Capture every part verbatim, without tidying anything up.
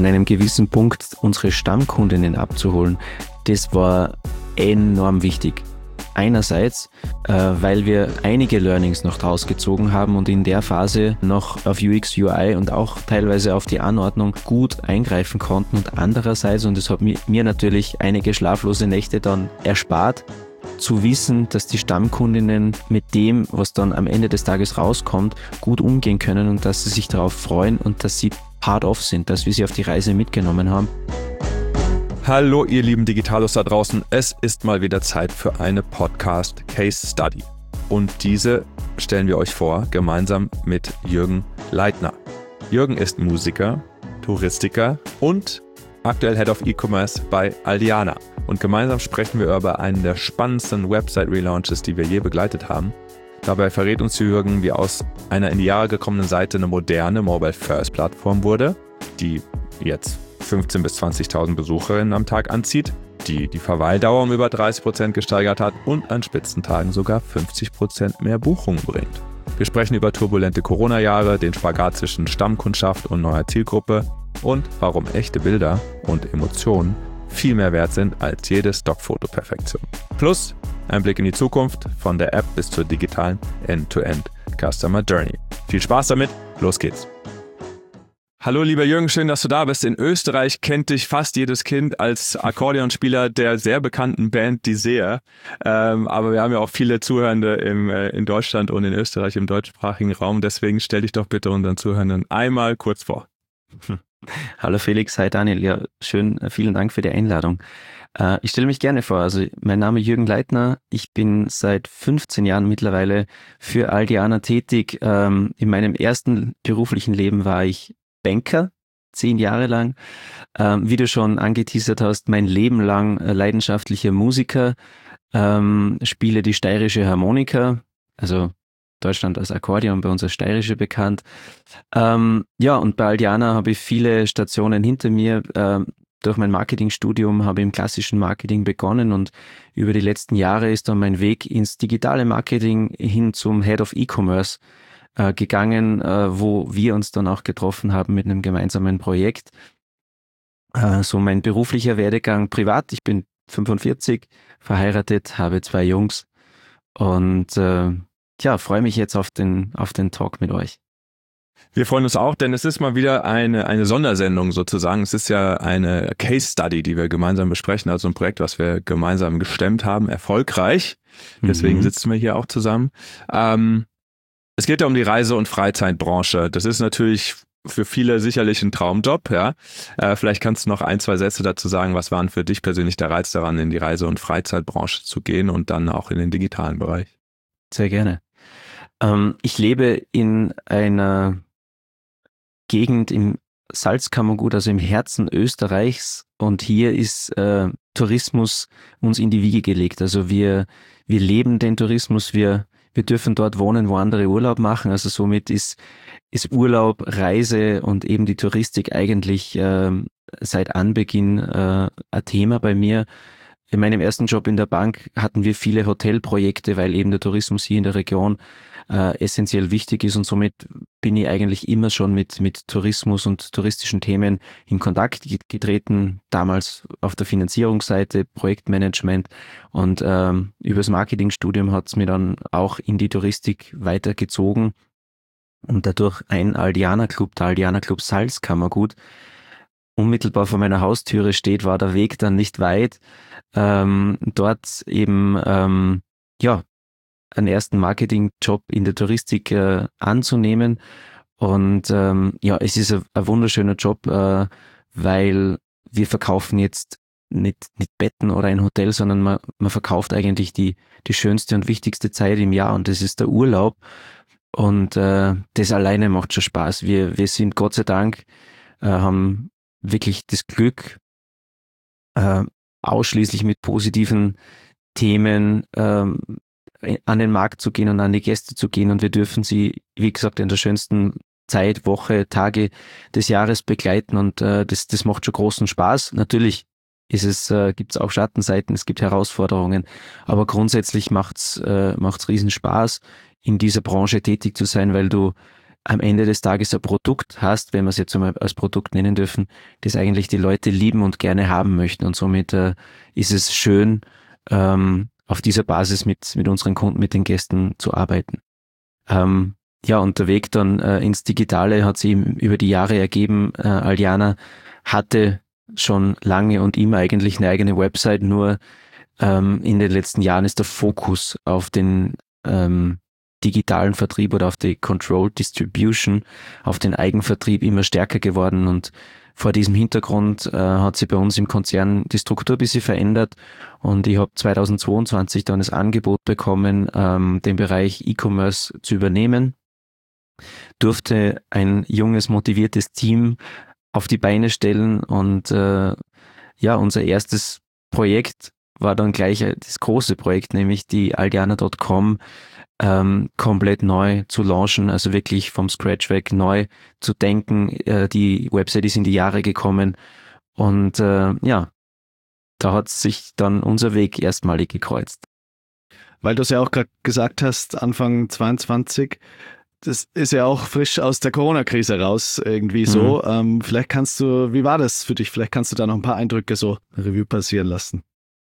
an einem gewissen Punkt unsere Stammkundinnen abzuholen, das war enorm wichtig. Einerseits, äh, weil wir einige Learnings noch draus gezogen haben und in der Phase noch auf U X, U I und auch teilweise auf die Anordnung gut eingreifen konnten. Und andererseits, und das hat mir, mir natürlich einige schlaflose Nächte dann erspart, zu wissen, dass die Stammkundinnen mit dem, was dann am Ende des Tages rauskommt, gut umgehen können und dass sie sich darauf freuen und dass sie part of sind, dass wir sie auf die Reise mitgenommen haben. Hallo ihr lieben Digitalos da draußen, es ist mal wieder Zeit für eine Podcast Case Study. Und diese stellen wir euch vor, gemeinsam mit Jürgen Leitner. Jürgen ist Musiker, Touristiker und aktuell Head of E-Commerce bei Aldiana. Und gemeinsam sprechen wir über einen der spannendsten Website-Relaunches, die wir je begleitet haben. Dabei verrät uns Jürgen, wie aus einer in die Jahre gekommenen Seite eine moderne Mobile-First-Plattform wurde, die jetzt fünfzehntausend bis zwanzigtausend Besucherinnen am Tag anzieht, die die Verweildauer um über dreißig Prozent gesteigert hat und an Spitzentagen sogar fünfzig Prozent mehr Buchungen bringt. Wir sprechen über turbulente Corona-Jahre, den Spagat zwischen Stammkundschaft und neuer Zielgruppe und warum echte Bilder und Emotionen viel mehr wert sind als jede Stockfoto-Perfektion. Plus ein Blick in die Zukunft von der App bis zur digitalen End-to-End Customer Journey. Viel Spaß damit, los geht's! Hallo lieber Jürgen, schön, dass du da bist. In Österreich kennt dich fast jedes Kind als Akkordeonspieler der sehr bekannten Band Die Seher. Ähm, aber wir haben ja auch viele Zuhörende im, äh, in Deutschland und in Österreich im deutschsprachigen Raum. Deswegen stell dich doch bitte unseren Zuhörenden einmal kurz vor. Hallo Felix, hi Daniel. Ja, schön, vielen Dank für die Einladung. Äh, ich stelle mich gerne vor. Also mein Name ist Jürgen Leitner. Ich bin seit fünfzehn Jahren mittlerweile für Aldiana tätig. Ähm, in meinem ersten beruflichen Leben war ich Banker, zehn Jahre lang. Ähm, wie du schon angeteasert hast, mein Leben lang äh, leidenschaftlicher Musiker, ähm, spiele die steirische Harmonika, also Deutschland als Akkordeon, bei uns als steirische bekannt. Ähm, ja, und bei Aldiana habe ich viele Stationen hinter mir. Ähm, durch mein Marketingstudium habe ich im klassischen Marketing begonnen und über die letzten Jahre ist dann mein Weg ins digitale Marketing hin zum Head of E-Commerce äh, gegangen, äh, wo wir uns dann auch getroffen haben mit einem gemeinsamen Projekt. Äh, so mein beruflicher Werdegang privat, ich bin fünfundvierzig, verheiratet, habe zwei Jungs und äh, ja, freue mich jetzt auf den, auf den Talk mit euch. Wir freuen uns auch, denn es ist mal wieder eine, eine Sondersendung sozusagen. Es ist ja eine Case Study, die wir gemeinsam besprechen, also ein Projekt, was wir gemeinsam gestemmt haben, erfolgreich. Deswegen mhm. sitzen wir hier auch zusammen. Ähm, es geht ja um die Reise- und Freizeitbranche. Das ist natürlich für viele sicherlich ein Traumjob, ja. Äh, vielleicht kannst du noch ein, zwei Sätze dazu sagen, was waren für dich persönlich der Reiz daran, in die Reise- und Freizeitbranche zu gehen und dann auch in den digitalen Bereich? Sehr gerne. Ähm, ich lebe in einer Gegend im Salzkammergut, also im Herzen Österreichs, und hier ist äh, Tourismus uns in die Wiege gelegt. Also wir, wir leben den Tourismus, wir, wir dürfen dort wohnen, wo andere Urlaub machen. Also somit ist, ist Urlaub, Reise und eben die Touristik eigentlich äh, seit Anbeginn äh, ein Thema bei mir. In meinem ersten Job in der Bank hatten wir viele Hotelprojekte, weil eben der Tourismus hier in der Region äh, essentiell wichtig ist, und somit bin ich eigentlich immer schon mit, mit Tourismus und touristischen Themen in Kontakt getreten, damals auf der Finanzierungsseite, Projektmanagement, und ähm, übers Marketingstudium hat es mir dann auch in die Touristik weitergezogen und dadurch ein Aldiana Club, der Aldiana Club Salzkammergut, unmittelbar vor meiner Haustüre steht, war der Weg dann nicht weit, ähm, dort eben ähm, ja einen ersten Marketingjob in der Touristik äh, anzunehmen. Und ähm, ja, es ist ein, ein wunderschöner Job, äh, weil wir verkaufen jetzt nicht, nicht Betten oder ein Hotel, sondern man, man verkauft eigentlich die, die schönste und wichtigste Zeit im Jahr, und das ist der Urlaub. Und äh, das alleine macht schon Spaß. Wir, wir sind Gott sei Dank, äh, haben wirklich das Glück, äh, ausschließlich mit positiven Themen ähm, an den Markt zu gehen und an die Gäste zu gehen, und wir dürfen sie, wie gesagt, in der schönsten Zeit, Woche, Tage des Jahres begleiten, und äh, das, das macht schon großen Spaß. Natürlich ist es, äh, gibt es auch Schattenseiten, es gibt Herausforderungen, aber grundsätzlich macht's äh, macht's riesen Spaß, in dieser Branche tätig zu sein, weil du am Ende des Tages ein Produkt hast, wenn wir es jetzt einmal als Produkt nennen dürfen, das eigentlich die Leute lieben und gerne haben möchten. Und somit äh, ist es schön, ähm, auf dieser Basis mit, mit unseren Kunden, mit den Gästen zu arbeiten. Ähm, ja, und der Weg dann äh, ins Digitale hat sich über die Jahre ergeben. Äh, Aliana hatte schon lange und immer eigentlich eine eigene Website, nur ähm, in den letzten Jahren ist der Fokus auf den ähm, digitalen Vertrieb oder auf die Controlled Distribution, auf den Eigenvertrieb immer stärker geworden, und vor diesem Hintergrund äh, hat sich bei uns im Konzern die Struktur ein bisschen verändert, und ich habe zweitausendzweiundzwanzig dann das Angebot bekommen, ähm, den Bereich E-Commerce zu übernehmen, durfte ein junges, motiviertes Team auf die Beine stellen, und äh, ja, unser erstes Projekt war dann gleich das große Projekt, nämlich die aldiana Punkt com ähm, komplett neu zu launchen, also wirklich vom Scratch weg neu zu denken. Äh, die Website ist in die Jahre gekommen, und äh, ja, da hat sich dann unser Weg erstmalig gekreuzt. Weil du es ja auch gerade gesagt hast, Anfang zweiundzwanzig, das ist ja auch frisch aus der Corona-Krise raus, irgendwie so. Mhm. Ähm, vielleicht kannst du, wie war das für dich? Vielleicht kannst du da noch ein paar Eindrücke so Revue passieren lassen.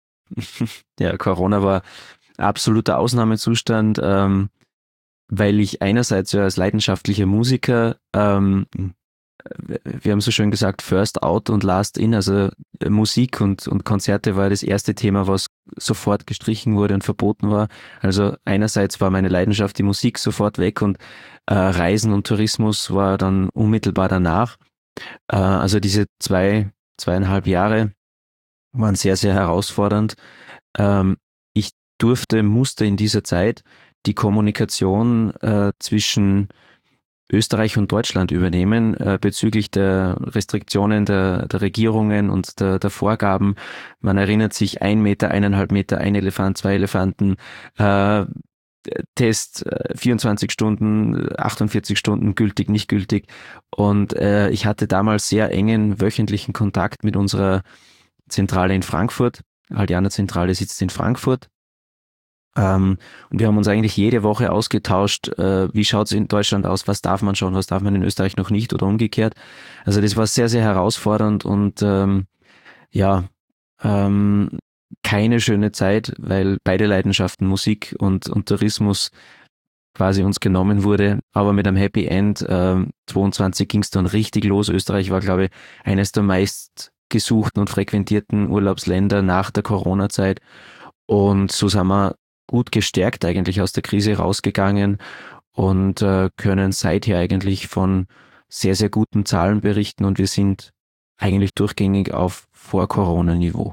Ja, Corona war absoluter Ausnahmezustand, ähm, weil ich einerseits ja als leidenschaftlicher Musiker, ähm, wir haben so schön gesagt, first out und last in, also Musik und, und Konzerte war das erste Thema, was sofort gestrichen wurde und verboten war. Also einerseits war meine Leidenschaft die Musik sofort weg, und äh, Reisen und Tourismus war dann unmittelbar danach. Äh, also diese zwei, zweieinhalb Jahre waren sehr, sehr herausfordernd. Ähm, ich durfte, musste in dieser Zeit die Kommunikation äh, zwischen Österreich und Deutschland übernehmen äh, bezüglich der Restriktionen der, der Regierungen und der, der Vorgaben. Man erinnert sich, ein Meter, eineinhalb Meter, ein Elefant, zwei Elefanten, äh, Test äh, vierundzwanzig Stunden, achtundvierzig Stunden, gültig, nicht gültig. Und äh, ich hatte damals sehr engen wöchentlichen Kontakt mit unserer Zentrale in Frankfurt. Aldiana Zentrale sitzt in Frankfurt. Ähm, und wir haben uns eigentlich jede Woche ausgetauscht, äh, wie schaut es in Deutschland aus, was darf man schon, was darf man in Österreich noch nicht oder umgekehrt. Also das war sehr, sehr herausfordernd, und ähm, ja, ähm, keine schöne Zeit, weil beide Leidenschaften, Musik und, und Tourismus, quasi uns genommen wurde, aber mit einem Happy End. Äh, zweiundzwanzig ging es dann richtig los. Österreich war, glaube ich, eines der meist gesuchten und frequentierten Urlaubsländer nach der Corona-Zeit, und so sind wir gut gestärkt eigentlich aus der Krise rausgegangen und äh, können seither eigentlich von sehr, sehr guten Zahlen berichten, und wir sind eigentlich durchgängig auf Vor-Corona-Niveau.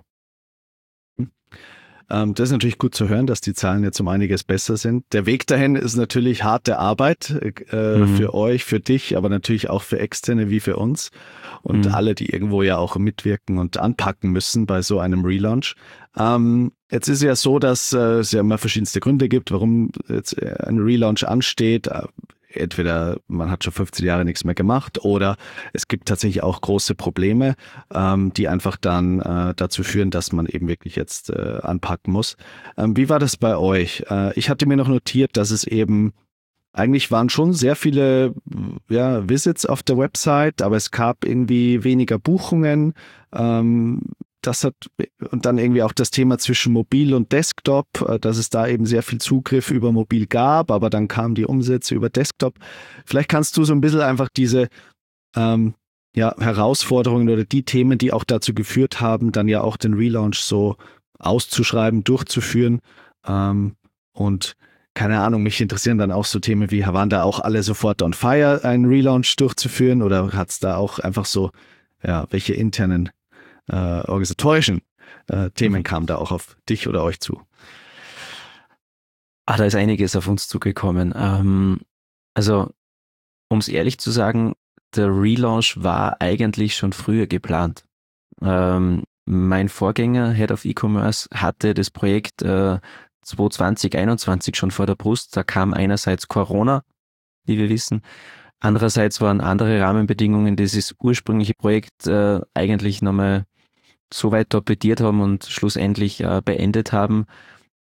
Ähm, das ist natürlich gut zu hören, dass die Zahlen jetzt um einiges besser sind. Der Weg dahin ist natürlich harte Arbeit äh, mhm. für euch, für dich, aber natürlich auch für Externe wie für uns und mhm. alle, die irgendwo ja auch mitwirken und anpacken müssen bei so einem Relaunch. Ähm, jetzt ist es ja so, dass äh, es ja immer verschiedenste Gründe gibt, warum jetzt ein Relaunch ansteht. Entweder man hat schon fünfzehn Jahre nichts mehr gemacht, oder es gibt tatsächlich auch große Probleme, ähm, die einfach dann äh, dazu führen, dass man eben wirklich jetzt äh, anpacken muss. Ähm, wie war das bei euch? Äh, ich hatte mir noch notiert, dass es eben, eigentlich waren schon sehr viele ja, Visits auf der Website, aber es gab irgendwie weniger Buchungen. Ähm, Das hat, und dann irgendwie auch das Thema zwischen Mobil und Desktop, dass es da eben sehr viel Zugriff über Mobil gab, aber dann kamen die Umsätze über Desktop. Vielleicht kannst du so ein bisschen einfach diese ähm, ja, Herausforderungen oder die Themen, die auch dazu geführt haben, dann ja auch den Relaunch so auszuschreiben, durchzuführen. Ähm, und keine Ahnung, mich interessieren dann auch so Themen wie, waren da auch alle sofort on fire, einen Relaunch durchzuführen, oder hat es da auch einfach so, ja, welche internen Äh, organisatorischen äh, Themen kamen da auch auf dich oder euch zu? Ah, da ist einiges auf uns zugekommen. Ähm, also, um es ehrlich zu sagen, der Relaunch war eigentlich schon früher geplant. Ähm, mein Vorgänger, Head of E-Commerce, hatte das Projekt äh, zwanzig einundzwanzig schon vor der Brust. Da kam einerseits Corona, wie wir wissen. Andererseits waren andere Rahmenbedingungen, dieses ursprüngliche Projekt äh, eigentlich nochmal so weit torpediert haben und schlussendlich äh, beendet haben,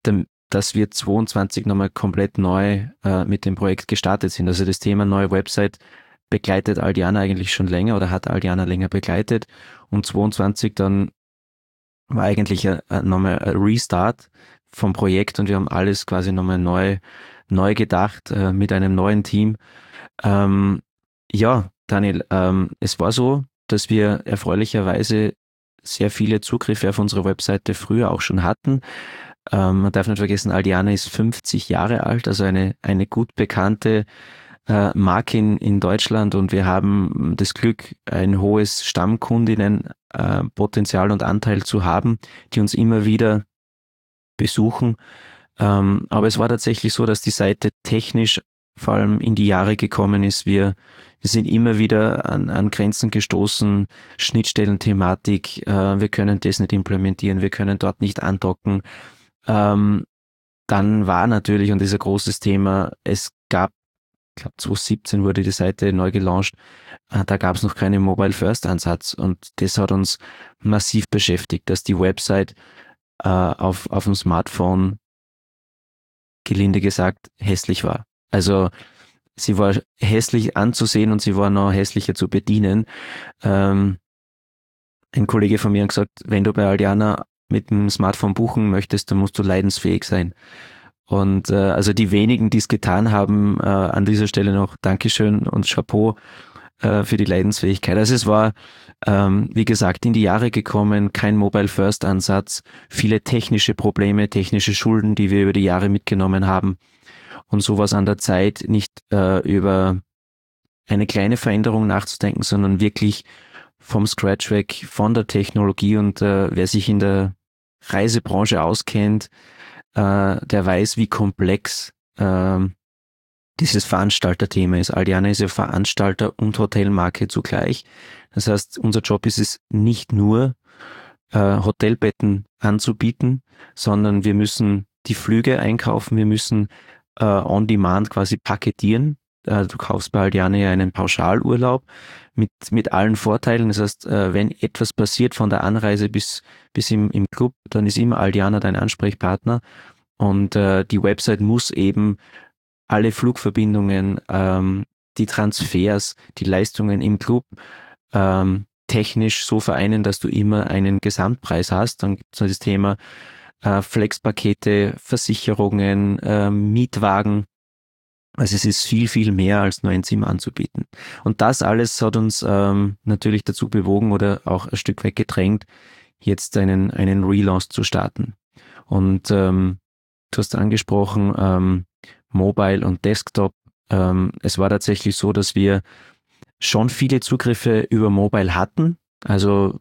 dass wir zweiundzwanzig nochmal komplett neu äh, mit dem Projekt gestartet sind. Also das Thema neue Website begleitet Aldiana eigentlich schon länger oder hat Aldiana länger begleitet. Und zweiundzwanzig dann war eigentlich ein, ein, nochmal ein Restart vom Projekt und wir haben alles quasi nochmal neu, neu gedacht äh, mit einem neuen Team. Ähm, ja, Daniel, ähm, es war so, dass wir erfreulicherweise sehr viele Zugriffe auf unsere Webseite früher auch schon hatten. Ähm, man darf nicht vergessen, Aldiana ist fünfzig Jahre alt, also eine, eine gut bekannte äh, Marke in, in Deutschland und wir haben das Glück, ein hohes Stammkundinnenpotenzial äh, und Anteil zu haben, die uns immer wieder besuchen. Ähm, aber es war tatsächlich so, dass die Seite technisch vor allem in die Jahre gekommen ist. Wir, wir sind immer wieder an, an Grenzen gestoßen, Schnittstellenthematik, äh, wir können das nicht implementieren, wir können dort nicht andocken. Ähm, dann war natürlich, und das ist ein großes Thema, es gab, ich glaube zwanzig siebzehn wurde die Seite neu gelauncht, äh, da gab es noch keinen Mobile-First-Ansatz und das hat uns massiv beschäftigt, dass die Website äh, auf, auf dem Smartphone, gelinde gesagt, hässlich war. Also sie war hässlich anzusehen und sie war noch hässlicher zu bedienen. Ähm, ein Kollege von mir hat gesagt, wenn du bei Aldiana mit dem Smartphone buchen möchtest, dann musst du leidensfähig sein. Und äh, also die wenigen, die es getan haben, äh, an dieser Stelle noch Dankeschön und Chapeau äh, für die Leidensfähigkeit. Also es war, ähm, wie gesagt, in die Jahre gekommen, kein Mobile-First-Ansatz, viele technische Probleme, technische Schulden, die wir über die Jahre mitgenommen haben. Und sowas an der Zeit, nicht äh, über eine kleine Veränderung nachzudenken, sondern wirklich vom Scratch weg, von der Technologie. Und äh, wer sich in der Reisebranche auskennt, äh, der weiß, wie komplex äh, dieses Veranstalterthema ist. Aldiana ist ja Veranstalter und Hotelmarke zugleich. Das heißt, unser Job ist es nicht nur, äh, Hotelbetten anzubieten, sondern wir müssen die Flüge einkaufen, wir müssen äh, on demand quasi paketieren. Äh, du kaufst bei Aldiana ja einen Pauschalurlaub mit, mit allen Vorteilen. Das heißt, äh, wenn etwas passiert von der Anreise bis, bis im, im Club, dann ist immer Aldiana dein Ansprechpartner. Und äh, die Website muss eben alle Flugverbindungen, ähm, die Transfers, die Leistungen im Club ähm, technisch so vereinen, dass du immer einen Gesamtpreis hast. Dann gibt es das Thema äh, Flexpakete, Versicherungen, äh, Mietwagen. Also es ist viel, viel mehr als nur ein Zimmer anzubieten. Und das alles hat uns ähm, natürlich dazu bewogen oder auch ein Stück weit gedrängt, jetzt einen, einen Relaunch zu starten. Und ähm, du hast angesprochen, ähm, Mobile und Desktop. Ähm, es war tatsächlich so, dass wir schon viele Zugriffe über Mobile hatten. Also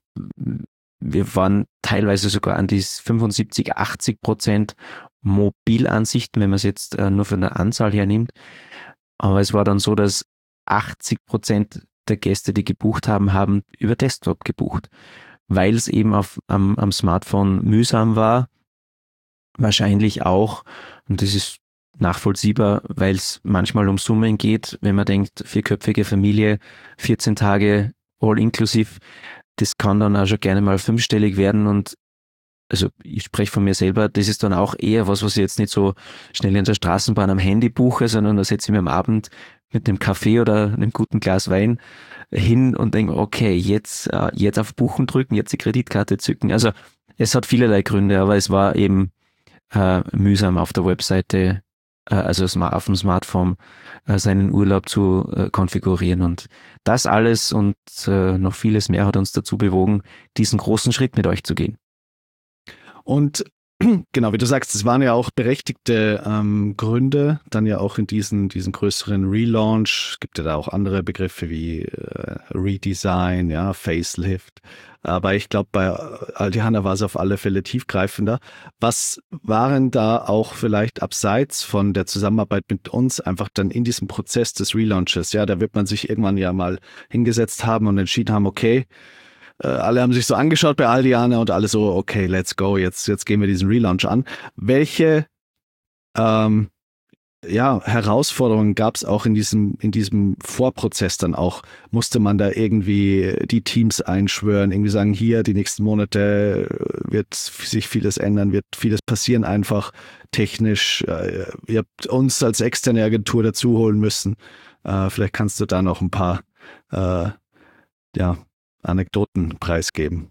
wir waren teilweise sogar an die fünfundsiebzig, achtzig Prozent Mobilansichten, wenn man es jetzt äh, nur von der Anzahl her nimmt. Aber es war dann so, dass achtzig Prozent der Gäste, die gebucht haben, haben über Desktop gebucht, weil es eben auf, am, am Smartphone mühsam war. Wahrscheinlich auch, und das ist nachvollziehbar, weil es manchmal um Summen geht, wenn man denkt, vierköpfige Familie, vierzehn Tage all inklusiv, das kann dann auch schon gerne mal fünfstellig werden und also ich spreche von mir selber, das ist dann auch eher was, was ich jetzt nicht so schnell in der Straßenbahn am Handy buche, sondern da setze ich mir am Abend mit einem Kaffee oder einem guten Glas Wein hin und denke, okay, jetzt, jetzt auf Buchen drücken, jetzt die Kreditkarte zücken. Also es hat vielerlei Gründe, aber es war eben äh, mühsam auf der Webseite, äh, also auf dem Smartphone, äh, seinen Urlaub zu äh, konfigurieren. Und das alles und äh, noch vieles mehr hat uns dazu bewogen, diesen großen Schritt mit euch zu gehen. Und genau, wie du sagst, es waren ja auch berechtigte ähm, Gründe, dann ja auch in diesen, diesen größeren Relaunch. Es gibt ja da auch andere Begriffe wie äh, Redesign, ja, Facelift. Aber ich glaube, bei Aldiana war es auf alle Fälle tiefgreifender. Was waren da auch vielleicht abseits von der Zusammenarbeit mit uns einfach dann in diesem Prozess des Relaunches? Ja, da wird man sich irgendwann ja mal hingesetzt haben und entschieden haben, okay, alle haben sich so angeschaut bei Aldiana und alle so, okay, let's go, jetzt, jetzt gehen wir diesen Relaunch an. Welche, ähm, ja, Herausforderungen gab es auch in diesem, in diesem Vorprozess dann auch? Musste man da irgendwie die Teams einschwören, irgendwie sagen, hier, die nächsten Monate wird sich vieles ändern, wird vieles passieren, einfach technisch. Äh, ihr habt uns als externe Agentur dazu holen müssen. Äh, vielleicht kannst du da noch ein paar äh, ja, Anekdoten preisgeben.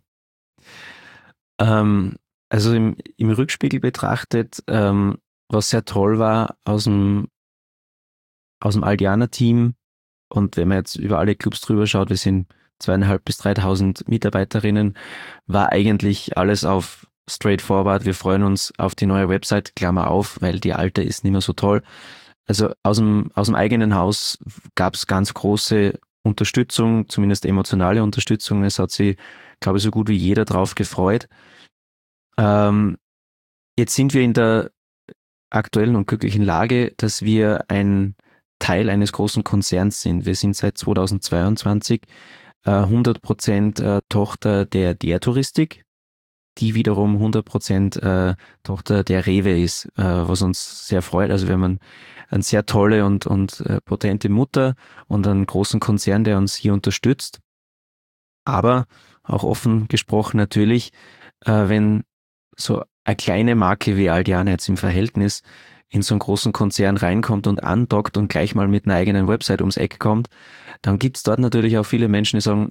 Ähm, also im, im Rückspiegel betrachtet, ähm, was sehr toll war aus dem, aus dem Aldiana-Team, und wenn man jetzt über alle Clubs drüber schaut, wir sind zweieinhalb bis dreitausend Mitarbeiterinnen, war eigentlich alles auf straightforward. Wir freuen uns auf die neue Website, Klammer auf, weil die alte ist nicht mehr so toll. Also aus dem, aus dem eigenen Haus gab es ganz große Unterstützung, zumindest emotionale Unterstützung. Es hat sich, glaube ich, so gut wie jeder drauf gefreut. Ähm, jetzt sind wir in der aktuellen und glücklichen Lage, dass wir ein Teil eines großen Konzerns sind. Wir sind seit zweitausendzweiundzwanzig äh, hundert Prozent äh, Tochter der der Touristik, die wiederum hundert Prozent äh, Tochter der Rewe ist, äh, was uns sehr freut. Also wir haben einen, eine sehr tolle und, und äh, potente Mutter und einen großen Konzern, der uns hier unterstützt. Aber auch offen gesprochen natürlich, äh, wenn so eine kleine Marke wie Aldiana jetzt im Verhältnis in so einen großen Konzern reinkommt und andockt und gleich mal mit einer eigenen Website ums Eck kommt, dann gibt es dort natürlich auch viele Menschen, die sagen,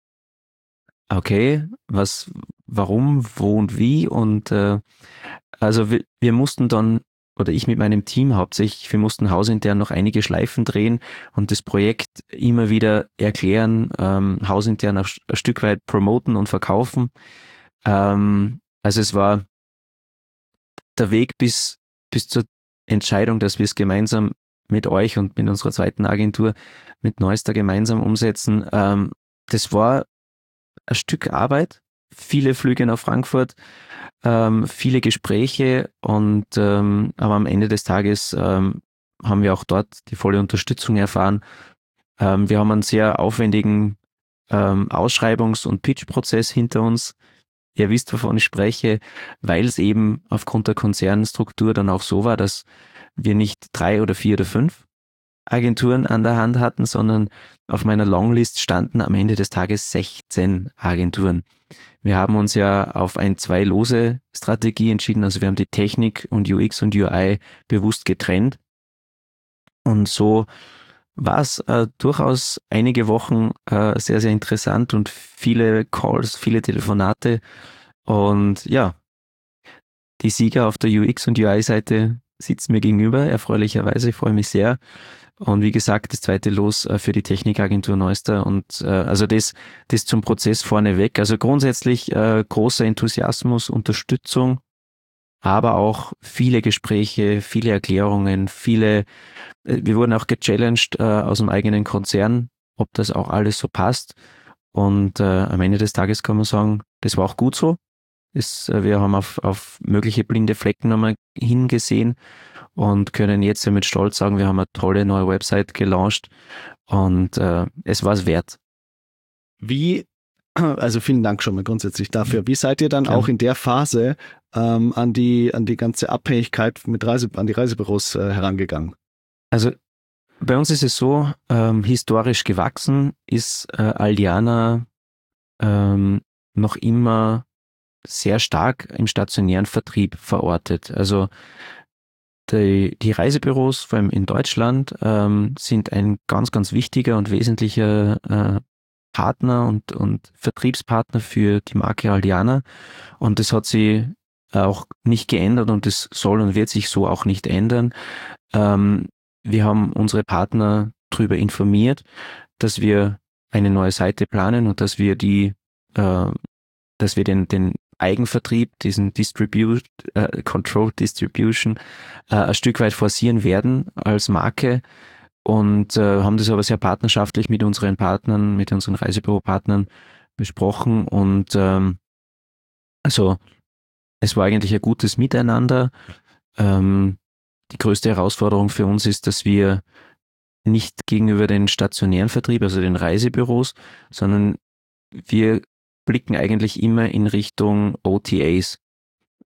okay, was, warum, wo und wie, und äh, also wir, wir mussten dann, oder ich mit meinem Team hauptsächlich, wir mussten hausintern noch einige Schleifen drehen und das Projekt immer wieder erklären, ähm, hausintern ein, ein Stück weit promoten und verkaufen. Ähm, also es war der Weg bis, bis zur Entscheidung, dass wir es gemeinsam mit euch und mit unserer zweiten Agentur, mit Neuster gemeinsam umsetzen. Ähm, das war ein Stück Arbeit, viele Flüge nach Frankfurt, ähm, viele Gespräche, und ähm, aber am Ende des Tages ähm, haben wir auch dort die volle Unterstützung erfahren. Ähm, wir haben einen sehr aufwendigen ähm, Ausschreibungs- und Pitch-Prozess hinter uns. Ihr wisst, wovon ich spreche, weil es eben aufgrund der Konzernstruktur dann auch so war, dass wir nicht drei oder vier oder fünf Agenturen an der Hand hatten, sondern auf meiner Longlist standen am Ende des Tages sechzehn Agenturen. Wir haben uns ja auf eine Zwei-Lose-Strategie entschieden, also wir haben die Technik und U X und U I bewusst getrennt, und so war es äh, durchaus einige Wochen äh, sehr, sehr interessant und viele Calls, viele Telefonate, und ja, die Sieger auf der U X und U I-Seite sitzen mir gegenüber, erfreulicherweise, ich freue mich sehr. Und wie gesagt, das zweite Los äh, für die Technikagentur Neuster, und äh, also das, das zum Prozess vorneweg. Also grundsätzlich äh, großer Enthusiasmus, Unterstützung, aber auch viele Gespräche, viele Erklärungen, viele, äh, wir wurden auch gechallenged äh, aus dem eigenen Konzern, ob das auch alles so passt. Und äh, am Ende des Tages kann man sagen, das war auch gut so. Es, äh, wir haben auf, auf mögliche blinde Flecken nochmal hingesehen und können jetzt ja mit Stolz sagen, wir haben eine tolle neue Website gelauncht, und äh, es war es wert. Wie, also vielen Dank schon mal grundsätzlich dafür. Wie seid ihr dann Gerne. auch in der Phase ähm, an die an die ganze Abhängigkeit mit Reise, an die Reisebüros äh, herangegangen? Also bei uns ist es so, ähm, historisch gewachsen ist äh, Aldiana ähm, noch immer sehr stark im stationären Vertrieb verortet. Also die, die Reisebüros, vor allem in Deutschland, ähm, sind ein ganz, ganz wichtiger und wesentlicher äh, Partner und, und Vertriebspartner für die Marke Aldiana. Und das hat sich auch nicht geändert, und das soll und wird sich so auch nicht ändern. Ähm, wir haben unsere Partner darüber informiert, dass wir eine neue Seite planen und dass wir die, äh, dass wir den, den Eigenvertrieb, diesen Distribute, äh, Controlled Distribution, äh, ein Stück weit forcieren werden als Marke, und äh, haben das aber sehr partnerschaftlich mit unseren Partnern, mit unseren Reisebüropartnern besprochen, und ähm, also es war eigentlich ein gutes Miteinander. Ähm, die größte Herausforderung für uns ist, dass wir nicht gegenüber den stationären Vertrieb, also den Reisebüros, sondern wir blicken eigentlich immer in Richtung O T As.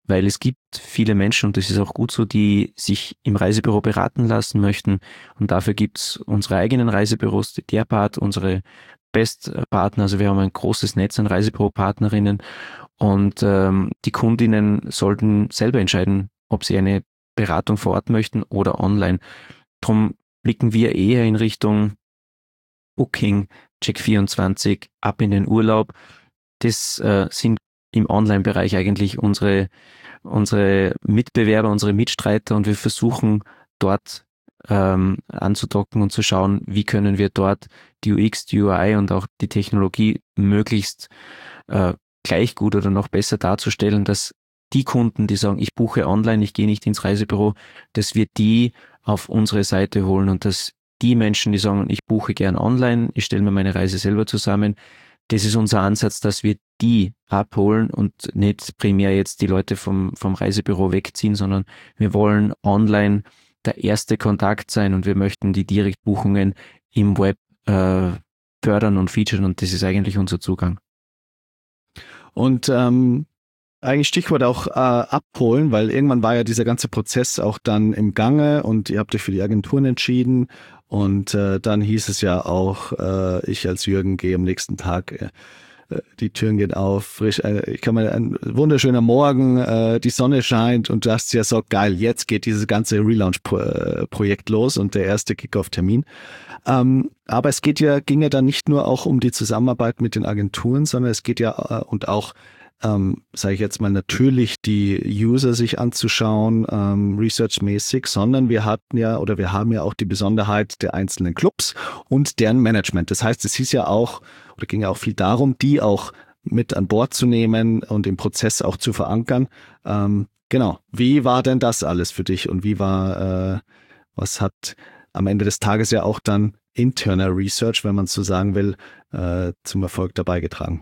weil es gibt viele Menschen, und das ist auch gut so, die sich im Reisebüro beraten lassen möchten. Und dafür gibt's unsere eigenen Reisebüros, die Derpart, unsere Bestpartner. Also wir haben ein großes Netz an Reisebüropartnerinnen und ähm, die Kundinnen sollten selber entscheiden, ob sie eine Beratung vor Ort möchten oder online. Drum blicken wir eher in Richtung Booking, Check vierundzwanzig, ab in den Urlaub. Das äh, sind im Online-Bereich eigentlich unsere, unsere Mitbewerber, unsere Mitstreiter, und wir versuchen dort ähm, anzudocken und zu schauen, wie können wir dort die U X, die U I und auch die Technologie möglichst äh, gleich gut oder noch besser darzustellen, dass die Kunden, die sagen, ich buche online, ich gehe nicht ins Reisebüro, dass wir die auf unsere Seite holen und dass die Menschen, die sagen, ich buche gern online, ich stelle mir meine Reise selber zusammen, das ist unser Ansatz, dass wir die abholen und nicht primär jetzt die Leute vom, vom Reisebüro wegziehen, sondern wir wollen online der erste Kontakt sein und wir möchten die Direktbuchungen im Web äh, fördern und featuren, und das ist eigentlich unser Zugang. Und ähm, eigentlich Stichwort auch äh, abholen, weil irgendwann war ja dieser ganze Prozess auch dann im Gange und ihr habt euch für die Agenturen entschieden und äh, dann hieß es ja auch, äh, ich als Jürgen gehe am nächsten Tag, äh, die Türen gehen auf, frisch, äh, ich kann mal, ein wunderschöner Morgen, äh, die Sonne scheint und du hast ja so, geil, jetzt geht dieses ganze Relaunch-Projekt los und der erste Kickoff-Termin. Ähm, aber es geht ja, ging ja dann nicht nur auch um die Zusammenarbeit mit den Agenturen, sondern es geht ja äh, und auch Ähm, sage ich jetzt mal, natürlich die User sich anzuschauen, ähm, researchmäßig, sondern wir hatten ja oder wir haben ja auch die Besonderheit der einzelnen Clubs und deren Management. Das heißt, es hieß ja auch oder ging ja auch viel darum, die auch mit an Bord zu nehmen und im Prozess auch zu verankern. Ähm, genau. Wie war denn das alles für dich und wie war, äh, was hat am Ende des Tages ja auch dann interner Research, wenn man es so sagen will, äh, zum Erfolg dabei getragen?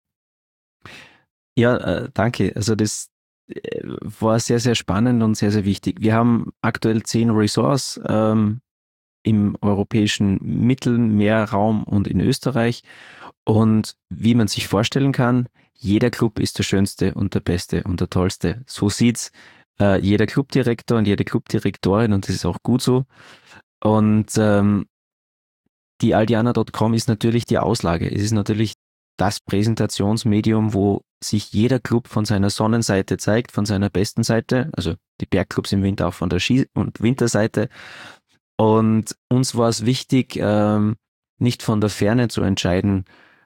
Ja, äh, danke. Also das äh, war sehr, sehr spannend und sehr, sehr wichtig. Wir haben aktuell zehn Resorts ähm, im europäischen Mittelmeerraum und in Österreich. Und wie man sich vorstellen kann, jeder Club ist der schönste und der beste und der tollste. So sieht's äh, jeder Clubdirektor und jede Clubdirektorin, und das ist auch gut so. Und ähm, die Aldiana Punkt com ist natürlich die Auslage. Es ist natürlich das Präsentationsmedium, wo sich jeder Club von seiner Sonnenseite zeigt, von seiner besten Seite, also die Bergclubs im Winter auch von der Ski- und Winterseite. Und uns war es wichtig, ähm, nicht von der Ferne zu entscheiden,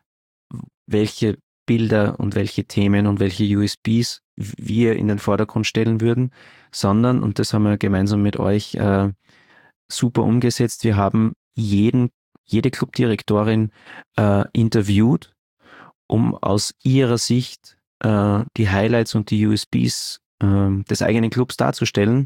welche Bilder und welche Themen und welche U S Bs wir in den Vordergrund stellen würden, sondern, und das haben wir gemeinsam mit euch äh, super umgesetzt, wir haben jeden, jede Clubdirektorin äh, interviewt, um aus ihrer Sicht äh, die Highlights und die U S Bs äh, des eigenen Clubs darzustellen.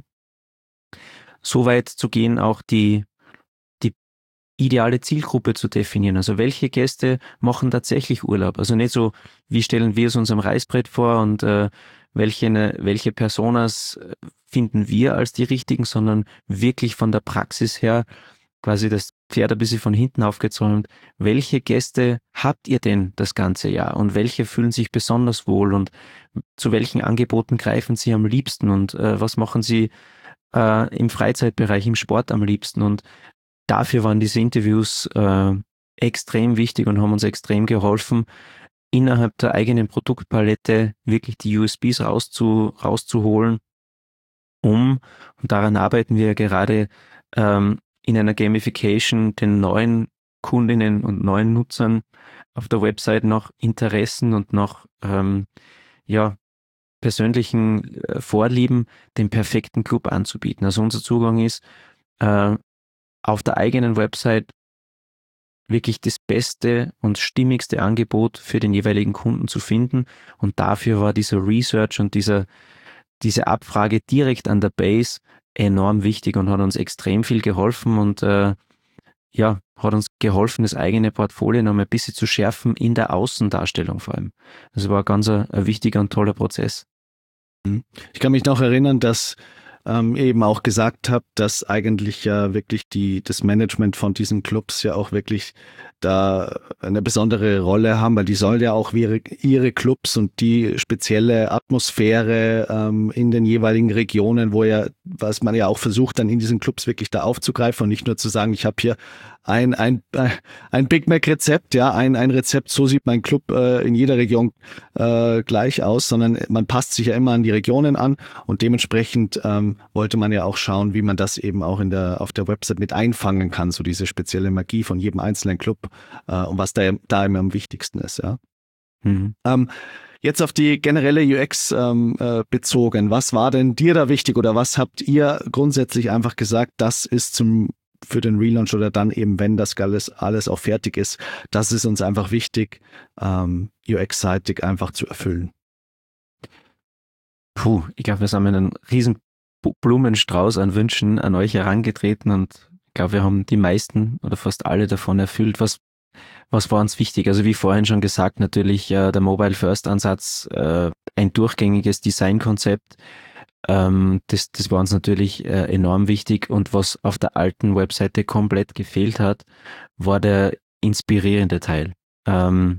So weit zu gehen, auch die, die ideale Zielgruppe zu definieren. Also welche Gäste machen tatsächlich Urlaub? Also nicht so, wie stellen wir es unserem Reißbrett vor und äh, welche, welche Personas finden wir als die richtigen, sondern wirklich von der Praxis her, quasi das Pferd ein bisschen von hinten aufgezäumt. Welche Gäste habt ihr denn das ganze Jahr und welche fühlen sich besonders wohl und zu welchen Angeboten greifen sie am liebsten und äh, was machen sie äh, im Freizeitbereich, im Sport am liebsten? Und dafür waren diese Interviews äh, extrem wichtig und haben uns extrem geholfen, innerhalb der eigenen Produktpalette wirklich die U S Bs rauszu, rauszuholen, um, und daran arbeiten wir gerade, ähm, in einer Gamification den neuen Kundinnen und neuen Nutzern auf der Website noch Interessen und noch ähm, ja, persönlichen äh, Vorlieben den perfekten Club anzubieten. Also unser Zugang ist, äh, auf der eigenen Website wirklich das beste und stimmigste Angebot für den jeweiligen Kunden zu finden. Und dafür war dieser Research und dieser, diese Abfrage direkt an der Base enorm wichtig und hat uns extrem viel geholfen und äh, ja, hat uns geholfen, das eigene Portfolio noch mal ein bisschen zu schärfen in der Außendarstellung vor allem. Das war ganz ein, ein wichtiger und toller Prozess. Ich kann mich noch erinnern, dass ähm, eben auch gesagt habt, dass eigentlich ja wirklich die, das Management von diesen Clubs ja auch wirklich da eine besondere Rolle haben, weil die sollen ja auch ihre, ihre Clubs und die spezielle Atmosphäre ähm, in den jeweiligen Regionen, wo ja, was man ja auch versucht, dann in diesen Clubs wirklich da aufzugreifen und nicht nur zu sagen, ich habe hier ein, ein, ein Big Mac Rezept, ja, ein, ein Rezept, so sieht mein Club äh, in jeder Region äh, gleich aus, sondern man passt sich ja immer an die Regionen an und dementsprechend ähm, wollte man ja auch schauen, wie man das eben auch in der, auf der Website mit einfangen kann, so diese spezielle Magie von jedem einzelnen Club äh, und was da, da immer am wichtigsten ist, ja. Mhm. Ähm, Jetzt auf die generelle U X ähm, äh, bezogen, was war denn dir da wichtig oder was habt ihr grundsätzlich einfach gesagt, das ist zum für den Relaunch oder dann eben, wenn das alles, alles auch fertig ist, das ist uns einfach wichtig, ähm, U X-seitig einfach zu erfüllen? Puh, ich glaube, wir sind mit einem riesen Blumenstrauß an Wünschen an euch herangetreten und ich glaube, wir haben die meisten oder fast alle davon erfüllt. Was, was war uns wichtig? Also wie vorhin schon gesagt, natürlich äh, der Mobile-First-Ansatz, äh, ein durchgängiges Designkonzept, ähm, das, das war uns natürlich äh, enorm wichtig und was auf der alten Webseite komplett gefehlt hat, war der inspirierende Teil. Ähm,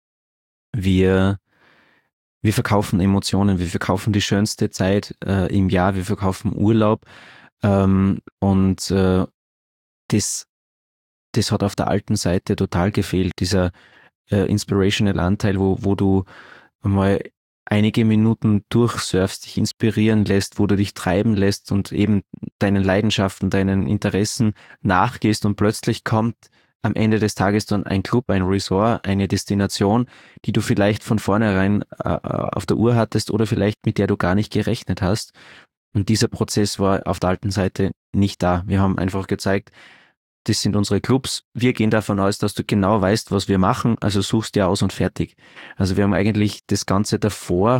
wir Wir verkaufen Emotionen, wir verkaufen die schönste Zeit äh, im Jahr, wir verkaufen Urlaub ähm, und äh, das, das hat auf der alten Seite total gefehlt, dieser äh, inspirational Anteil, wo, wo du mal einige Minuten durchsurfst, dich inspirieren lässt, wo du dich treiben lässt und eben deinen Leidenschaften, deinen Interessen nachgehst und plötzlich kommt am Ende des Tages dann ein Club, ein Resort, eine Destination, die du vielleicht von vornherein äh, auf der Uhr hattest oder vielleicht mit der du gar nicht gerechnet hast. Und dieser Prozess war auf der alten Seite nicht da. Wir haben einfach gezeigt, das sind unsere Clubs. Wir gehen davon aus, dass du genau weißt, was wir machen, also suchst dir aus und fertig. Also wir haben eigentlich das Ganze davor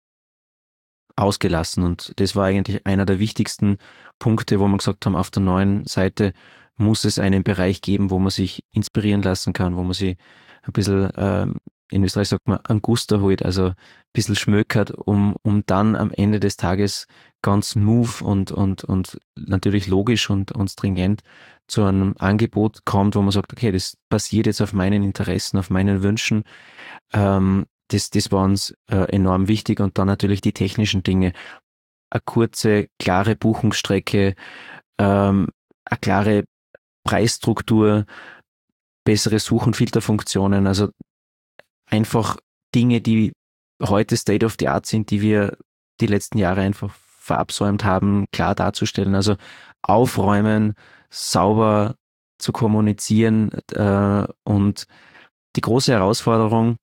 ausgelassen und das war eigentlich einer der wichtigsten Punkte, wo wir gesagt haben, auf der neuen Seite muss es einen Bereich geben, wo man sich inspirieren lassen kann, wo man sich ein bisschen, ähm, in Österreich sagt man, Angusta holt, also ein bisschen schmökert, um, um dann am Ende des Tages ganz smooth und, und, und natürlich logisch und, und stringent zu einem Angebot kommt, wo man sagt, okay, das basiert jetzt auf meinen Interessen, auf meinen Wünschen. Ähm, das, das war uns äh, enorm wichtig und dann natürlich die technischen Dinge. Eine kurze, klare Buchungsstrecke, ähm, eine klare Preisstruktur, bessere Such- und Filterfunktionen, also einfach Dinge, die heute State of the Art sind, die wir die letzten Jahre einfach verabsäumt haben, klar darzustellen. Also aufräumen, sauber zu kommunizieren äh, und die große Herausforderung,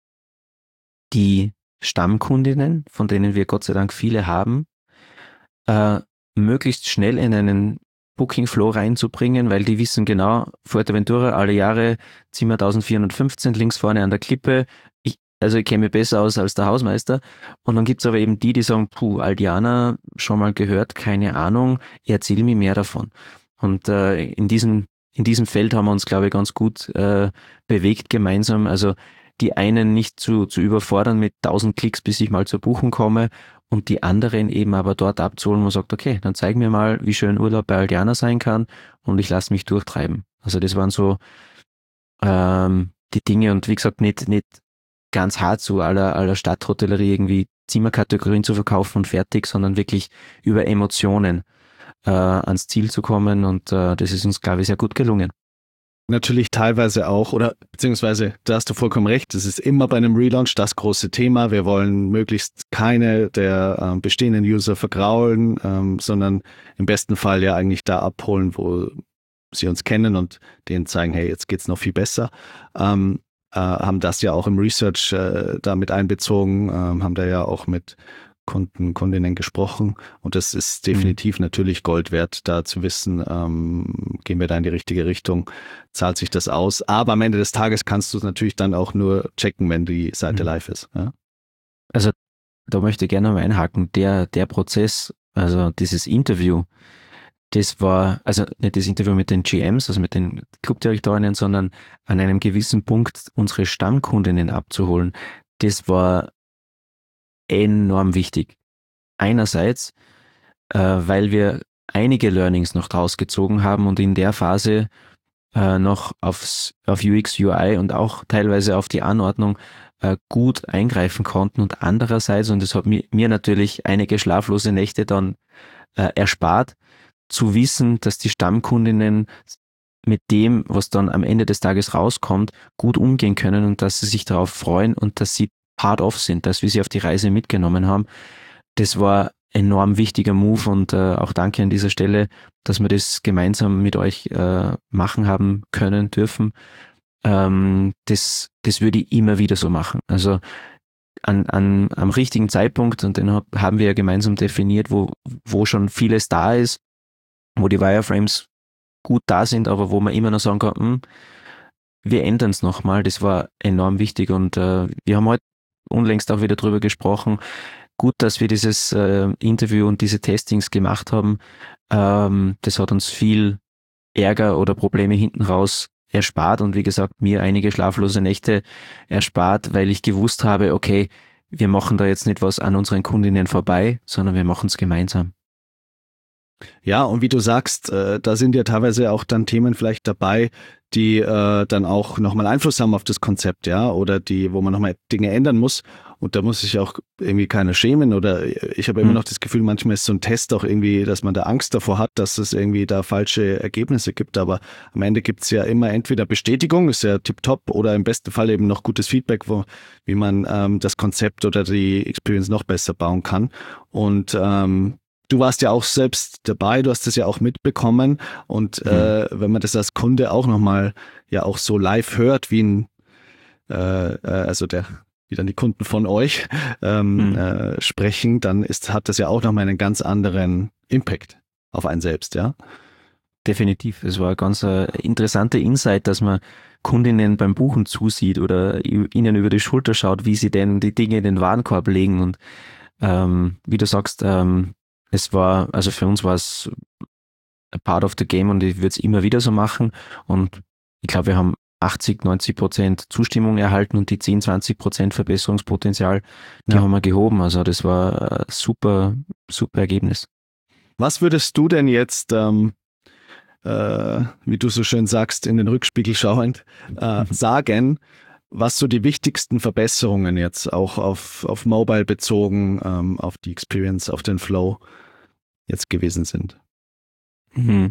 die Stammkundinnen, von denen wir Gott sei Dank viele haben, äh, möglichst schnell in einen Booking Flow reinzubringen, weil die wissen genau, Fuerteventura, alle Jahre Zimmer eintausendvierhundertfünfzehn, links vorne an der Klippe. Ich, also ich kenne mich besser aus als der Hausmeister. Und dann gibt's aber eben die, die sagen, puh, Aldiana, schon mal gehört, keine Ahnung, erzähl mir mehr davon. Und äh, in diesem in diesem Feld haben wir uns, glaube ich, ganz gut äh, bewegt gemeinsam. Also die einen nicht zu, zu überfordern mit tausend Klicks, bis ich mal zur Buchung komme und die anderen eben aber dort abzuholen, wo man sagt, okay, dann zeig mir mal, wie schön Urlaub bei Aldiana sein kann und ich lasse mich durchtreiben. Also das waren so ähm, die Dinge und wie gesagt, nicht, nicht ganz hart so aller, aller Stadthotellerie irgendwie Zimmerkategorien zu verkaufen und fertig, sondern wirklich über Emotionen äh, ans Ziel zu kommen und äh, das ist uns, glaube ich, sehr gut gelungen. Natürlich teilweise auch, oder beziehungsweise, da hast du vollkommen recht, es ist immer bei einem Relaunch das große Thema. Wir wollen möglichst keine der ähm, bestehenden User vergraulen, ähm, sondern im besten Fall ja eigentlich da abholen, wo sie uns kennen und denen zeigen, hey, jetzt geht's noch viel besser. Ähm, äh, haben das ja auch im Research äh, da mit einbezogen, ähm, haben da ja auch mit Kunden, Kundinnen gesprochen und das ist definitiv mhm. natürlich Gold wert, da zu wissen, ähm, gehen wir da in die richtige Richtung, zahlt sich das aus, aber am Ende des Tages kannst du es natürlich dann auch nur checken, wenn die Seite mhm. live ist. Ja? Also da möchte ich gerne mal einhaken, der, der Prozess, also dieses Interview, das war, also nicht das Interview mit den G Ms, also mit den Clubdirektorinnen, sondern an einem gewissen Punkt unsere Stammkundinnen abzuholen, das war enorm wichtig. Einerseits, äh, weil wir einige Learnings noch draus gezogen haben und in der Phase äh, noch aufs, auf U X, U I und auch teilweise auf die Anordnung äh, gut eingreifen konnten. Und andererseits, und das hat mir, mir natürlich einige schlaflose Nächte dann äh, erspart, zu wissen, dass die Stammkundinnen mit dem, was dann am Ende des Tages rauskommt, gut umgehen können und dass sie sich darauf freuen und dass sie part of sind, dass wir sie auf die Reise mitgenommen haben. Das war enorm wichtiger Move und äh, auch danke an dieser Stelle, dass wir das gemeinsam mit euch äh, machen haben können, dürfen. Ähm, das, das würde ich immer wieder so machen. Also an, an, am richtigen Zeitpunkt, und den hab, haben wir ja gemeinsam definiert, wo, wo schon vieles da ist, wo die Wireframes gut da sind, aber wo man immer noch sagen kann, hm, wir ändern es nochmal. Das war enorm wichtig und äh, wir haben heute unlängst auch wieder drüber gesprochen. Gut, dass wir dieses äh, Interview und diese Testings gemacht haben. Ähm, das hat uns viel Ärger oder Probleme hinten raus erspart und wie gesagt, mir einige schlaflose Nächte erspart, weil ich gewusst habe, okay, wir machen da jetzt nicht was an unseren Kundinnen vorbei, sondern wir machen es gemeinsam. Ja, und wie du sagst, äh, da sind ja teilweise auch dann Themen vielleicht dabei, die äh, dann auch nochmal Einfluss haben auf das Konzept, ja, oder die, wo man nochmal Dinge ändern muss. Und da muss sich auch irgendwie keiner schämen oder ich habe immer noch das Gefühl, manchmal ist so ein Test auch irgendwie, dass man da Angst davor hat, dass es irgendwie da falsche Ergebnisse gibt. Aber am Ende gibt es ja immer entweder Bestätigung, ist ja tipptopp, oder im besten Fall eben noch gutes Feedback, wo, wie man ähm, das Konzept oder die Experience noch besser bauen kann. Und ähm, du warst ja auch selbst dabei, du hast das ja auch mitbekommen und mhm. äh, wenn man das als Kunde auch nochmal ja auch so live hört, wie ein, äh, also der, wie dann die Kunden von euch ähm, mhm. äh, sprechen, dann ist, hat das ja auch nochmal einen ganz anderen Impact auf einen selbst, ja? Definitiv. Es war ein ganz äh, interessanter Insight, dass man Kundinnen beim Buchen zusieht oder ihnen über die Schulter schaut, wie sie denn die Dinge in den Warenkorb legen und ähm, wie du sagst, ähm, es war, also für uns war es a part of the game und ich würde es immer wieder so machen und ich glaube, wir haben achtzig, neunzig Prozent Zustimmung erhalten und die zehn, zwanzig Prozent Verbesserungspotenzial, die ja. haben wir gehoben. Also das war ein super, super Ergebnis. Was würdest du denn jetzt, ähm, äh, wie du so schön sagst, in den Rückspiegel schauend, äh, sagen, was so die wichtigsten Verbesserungen jetzt auch auf, auf Mobile bezogen, ähm, auf die Experience, auf den Flow jetzt gewesen sind? Mhm.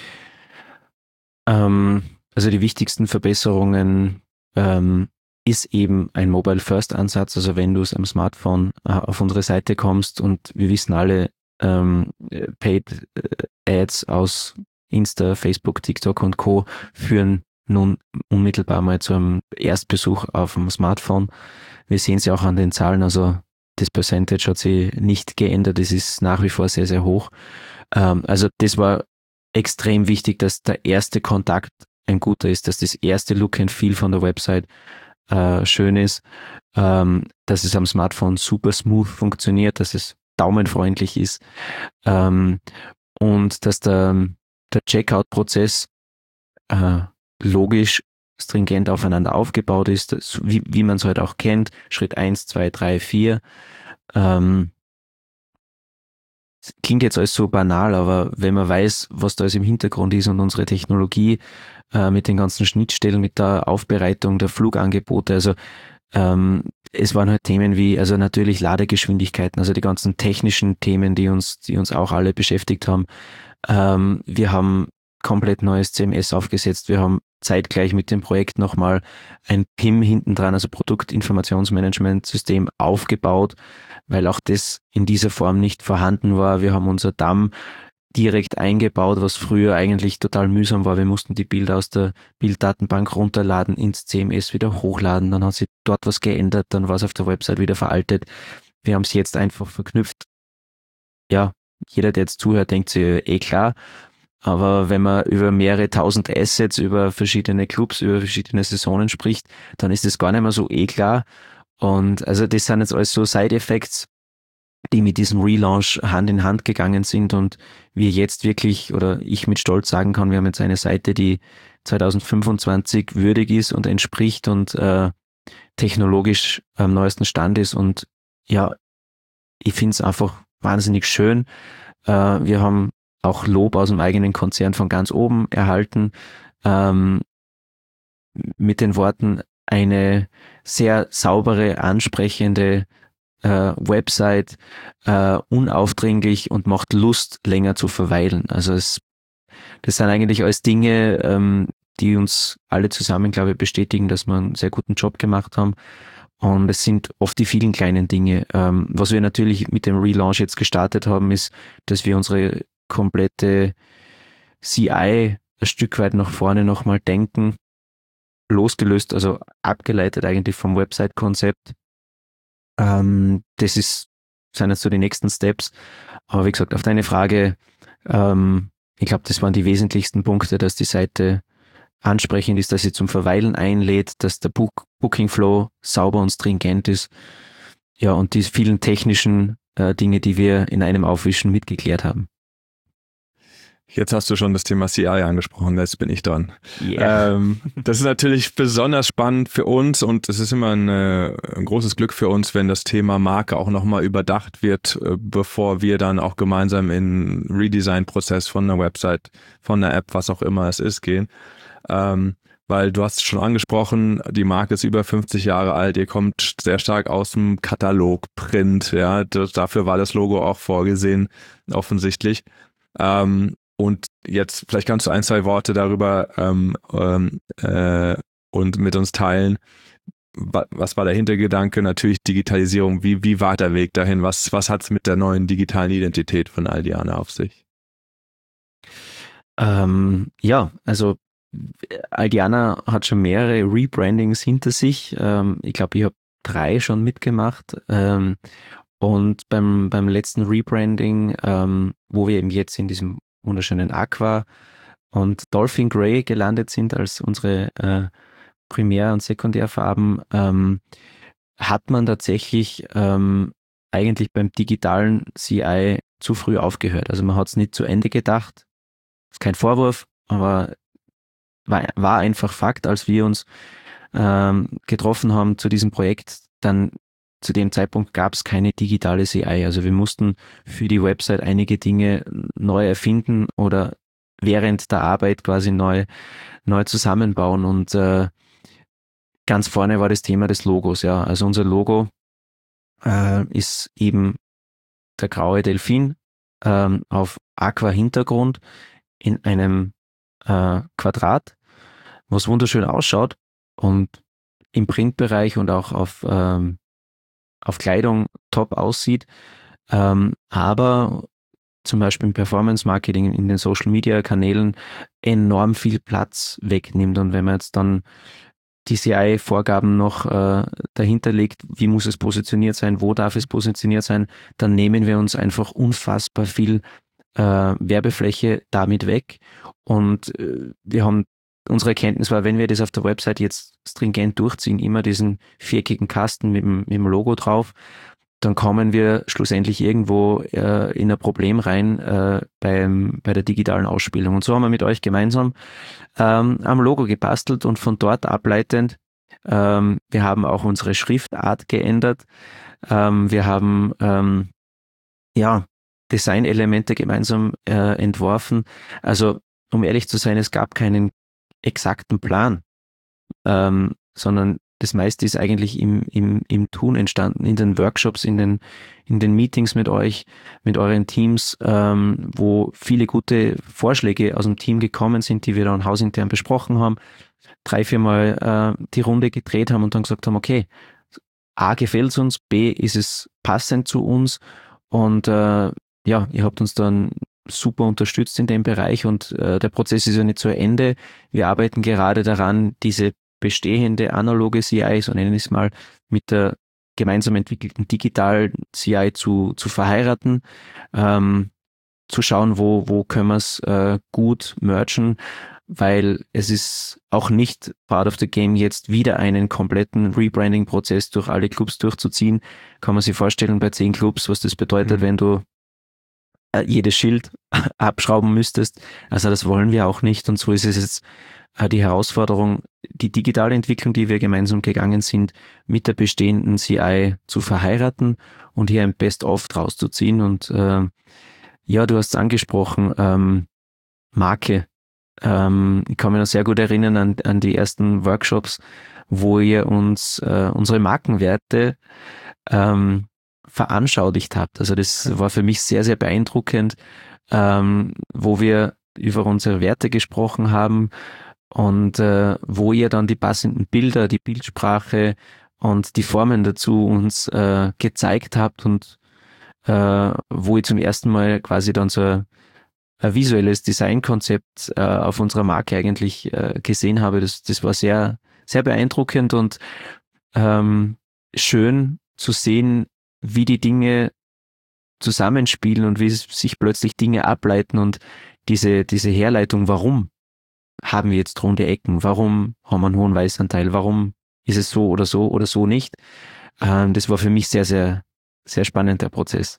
Ähm, also die wichtigsten Verbesserungen ähm, ist eben ein Mobile-First-Ansatz. Also wenn du es am Smartphone äh, auf unsere Seite kommst und wir wissen alle, ähm, Paid äh, Ads aus Insta, Facebook, TikTok und Co. führen nun unmittelbar mal zu einem Erstbesuch auf dem Smartphone. Wir sehen es ja auch an den Zahlen, also das Percentage hat sich nicht geändert, es ist nach wie vor sehr, sehr hoch. Ähm, also das war extrem wichtig, dass der erste Kontakt ein guter ist, dass das erste Look and Feel von der Website äh, schön ist, ähm, dass es am Smartphone super smooth funktioniert, dass es daumenfreundlich ist ähm, und dass der, der Checkout-Prozess äh, logisch, stringent aufeinander aufgebaut ist, das, wie, wie man es halt auch kennt, Schritt eins, zwei, drei, vier. Ähm, klingt jetzt alles so banal, aber wenn man weiß, was da alles im Hintergrund ist und unsere Technologie äh, mit den ganzen Schnittstellen, mit der Aufbereitung der Flugangebote, also ähm, es waren halt Themen wie, also natürlich Ladegeschwindigkeiten, also die ganzen technischen Themen, die uns, die uns auch alle beschäftigt haben. Ähm, wir haben komplett neues C M S aufgesetzt. Wir haben zeitgleich mit dem Projekt nochmal ein P I M hinten dran, also Produktinformationsmanagementsystem aufgebaut, weil auch das in dieser Form nicht vorhanden war. Wir haben unser D A M direkt eingebaut, was früher eigentlich total mühsam war. Wir mussten die Bilder aus der Bilddatenbank runterladen, ins C M S wieder hochladen, dann hat sich dort was geändert, dann war es auf der Website wieder veraltet. Wir haben es jetzt einfach verknüpft. Ja, jeder, der jetzt zuhört, denkt sich, eh klar, aber wenn man über mehrere tausend Assets, über verschiedene Clubs, über verschiedene Saisonen spricht, dann ist das gar nicht mehr so eh klar. Und also das sind jetzt alles so Side-Effects, die mit diesem Relaunch Hand in Hand gegangen sind und wir jetzt wirklich, oder ich mit Stolz sagen kann, wir haben jetzt eine Seite, die zwanzig fünfundzwanzig würdig ist und entspricht und äh, technologisch am neuesten Stand ist und ja, ich finde es einfach wahnsinnig schön, Äh, wir haben auch Lob aus dem eigenen Konzern von ganz oben erhalten, ähm, mit den Worten, eine sehr saubere, ansprechende äh, Website, äh, unaufdringlich und macht Lust, länger zu verweilen. Also es, das sind eigentlich alles Dinge, ähm, die uns alle zusammen, glaube ich, bestätigen, dass wir einen sehr guten Job gemacht haben. Und es sind oft die vielen kleinen Dinge. Ähm, was wir natürlich mit dem Relaunch jetzt gestartet haben, ist, dass wir unsere komplette C I ein Stück weit nach vorne nochmal denken, losgelöst, also abgeleitet eigentlich vom Website-Konzept. Ähm, das ist, sind jetzt so die nächsten Steps. Aber wie gesagt, auf deine Frage, ähm, ich glaube, das waren die wesentlichsten Punkte, dass die Seite ansprechend ist, dass sie zum Verweilen einlädt, dass der Book Booking Flow sauber und stringent ist. Ja, und die vielen technischen äh, Dinge, die wir in einem Aufwischen mitgeklärt haben. Jetzt hast du schon das Thema C I angesprochen, jetzt bin ich dran. Yeah. Ähm, das ist natürlich besonders spannend für uns und es ist immer ein, ein großes Glück für uns, wenn das Thema Marke auch nochmal überdacht wird, bevor wir dann auch gemeinsam in Redesign-Prozess von einer Website, von einer App, was auch immer es ist, gehen. Ähm, weil du hast es schon angesprochen, die Marke ist über fünfzig Jahre alt, ihr kommt sehr stark aus dem Katalogprint, ja, das, dafür war das Logo auch vorgesehen, offensichtlich. Ähm, Und jetzt vielleicht kannst du ein, zwei Worte darüber ähm, ähm, äh, und mit uns teilen. Was war der Hintergedanke? Natürlich Digitalisierung. Wie, wie war der Weg dahin? Was, was hat es mit der neuen digitalen Identität von Aldiana auf sich? Ähm, ja, also Aldiana hat schon mehrere Rebrandings hinter sich. Ähm, ich glaube, ich habe drei schon mitgemacht. Ähm, und beim, beim letzten Rebranding, ähm, wo wir eben jetzt in diesem wunderschönen Aqua und Dolphin Grey gelandet sind als unsere äh, Primär- und Sekundärfarben, ähm, hat man tatsächlich ähm, eigentlich beim digitalen C I zu früh aufgehört. Also man hat es nicht zu Ende gedacht. Ist kein Vorwurf, aber war, war einfach Fakt, als wir uns ähm, getroffen haben zu diesem Projekt, dann zu dem Zeitpunkt gab es keine digitale C I. Also wir mussten für die Website einige Dinge neu erfinden oder während der Arbeit quasi neu, neu zusammenbauen. Und äh, ganz vorne war das Thema des Logos. Ja, also unser Logo äh, ist eben der graue Delfin ähm, auf Aqua-Hintergrund in einem äh, Quadrat, was wunderschön ausschaut und im Printbereich und auch auf ähm, auf Kleidung top aussieht, ähm, aber zum Beispiel im Performance-Marketing in den Social-Media-Kanälen enorm viel Platz wegnimmt. Und wenn man jetzt dann die C I-Vorgaben noch äh, dahinter legt, wie muss es positioniert sein, wo darf es positioniert sein, dann nehmen wir uns einfach unfassbar viel äh, Werbefläche damit weg. Und äh, wir haben unsere Erkenntnis war, wenn wir das auf der Website jetzt stringent durchziehen, immer diesen viereckigen Kasten mit dem, mit dem Logo drauf, dann kommen wir schlussendlich irgendwo äh, in ein Problem rein äh, beim, bei der digitalen Ausspielung. Und so haben wir mit euch gemeinsam ähm, am Logo gebastelt und von dort ableitend, ähm, wir haben auch unsere Schriftart geändert. Ähm, wir haben ähm, ja Designelemente gemeinsam äh, entworfen. Also um ehrlich zu sein, es gab keinen exakten Plan, ähm, sondern das meiste ist eigentlich im, im, im Tun entstanden, in den Workshops, in den, in den Meetings mit euch, mit euren Teams, ähm, wo viele gute Vorschläge aus dem Team gekommen sind, die wir dann hausintern besprochen haben, drei, viermal äh, die Runde gedreht haben und dann gesagt haben, okay, A, gefällt es uns, B, ist es passend zu uns und äh, ja, ihr habt uns dann super unterstützt in dem Bereich und äh, der Prozess ist ja nicht zu Ende. Wir arbeiten gerade daran, diese bestehende analoge C I, so nennen wir es mal, mit der gemeinsam entwickelten digitalen C I zu, zu verheiraten, ähm, zu schauen, wo, wo können wir es äh, gut mergen, weil es ist auch nicht part of the game, jetzt wieder einen kompletten Rebranding-Prozess durch alle Clubs durchzuziehen. Kann man sich vorstellen, bei zehn Clubs, was das bedeutet, mhm. wenn du jedes Schild abschrauben müsstest. Also das wollen wir auch nicht und so ist es jetzt die Herausforderung, die digitale Entwicklung, die wir gemeinsam gegangen sind, mit der bestehenden C I zu verheiraten und hier ein Best-of draus zu ziehen und äh, Ja, du hast es angesprochen, ähm, Marke. Ähm, ich kann mich noch sehr gut erinnern an, an die ersten Workshops, wo ihr uns äh, unsere Markenwerte ähm, veranschaulicht habt. Also das war für mich sehr, sehr beeindruckend, ähm, wo wir über unsere Werte gesprochen haben und äh, wo ihr dann die passenden Bilder, die Bildsprache und die Formen dazu uns äh, gezeigt habt und äh, wo ich zum ersten Mal quasi dann so ein, ein visuelles Designkonzept äh, auf unserer Marke eigentlich äh, gesehen habe. Das, das war sehr, sehr beeindruckend und ähm, schön zu sehen, wie die Dinge zusammenspielen und wie sich plötzlich Dinge ableiten und diese, diese Herleitung, warum haben wir jetzt runde Ecken, warum haben wir einen hohen Weißanteil, warum ist es so oder so oder so nicht. Ähm, das war für mich sehr, sehr, sehr spannend, der Prozess.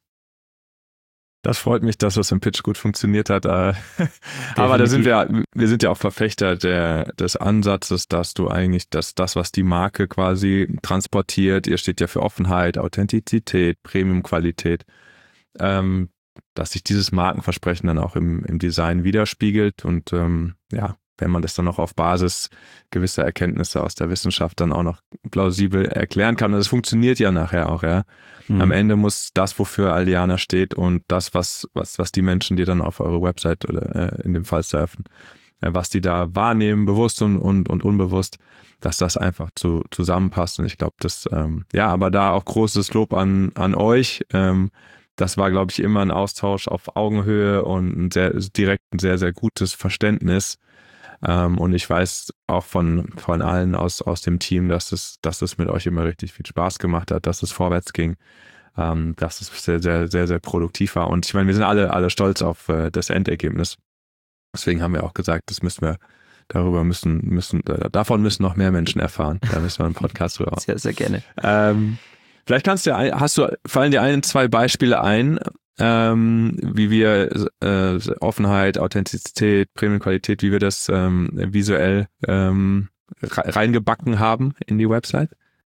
Das freut mich, dass das im Pitch gut funktioniert hat. Aber da sind wir, wir sind ja auch Verfechter der, des Ansatzes, dass du eigentlich das, das, was die Marke quasi transportiert, ihr steht ja für Offenheit, Authentizität, Premium-Qualität, ähm, dass sich dieses Markenversprechen dann auch im, im Design widerspiegelt und ähm, ja, wenn man das dann noch auf Basis gewisser Erkenntnisse aus der Wissenschaft dann auch noch plausibel erklären kann. Und das funktioniert ja nachher auch, ja. Mhm. Am Ende muss das, wofür Aliana steht und das, was, was, was die Menschen, die dann auf eure Website oder äh, in dem Fall surfen, äh, was die da wahrnehmen, bewusst und, und, und unbewusst, dass das einfach zu, zusammenpasst. Und ich glaube, das, ähm, ja, aber da auch großes Lob an, an euch. Ähm, das war, glaube ich, immer ein Austausch auf Augenhöhe und ein sehr direkt ein sehr, sehr gutes Verständnis. Um, und ich weiß auch von, von allen aus, aus dem Team, dass es, dass es mit euch immer richtig viel Spaß gemacht hat, dass es vorwärts ging, um, dass es sehr, sehr, sehr, sehr produktiv war. Und ich meine, wir sind alle, alle stolz auf uh, das Endergebnis. Deswegen haben wir auch gesagt, das müssen wir, darüber müssen, müssen, davon müssen noch mehr Menschen erfahren. Da müssen wir einen Podcast drüber machen. Sehr, sehr gerne. Um, vielleicht kannst du, hast du, fallen dir ein, zwei Beispiele ein, Ähm, wie wir äh, Offenheit, Authentizität, Premium-Qualität, wie wir das ähm, visuell ähm, reingebacken haben in die Website?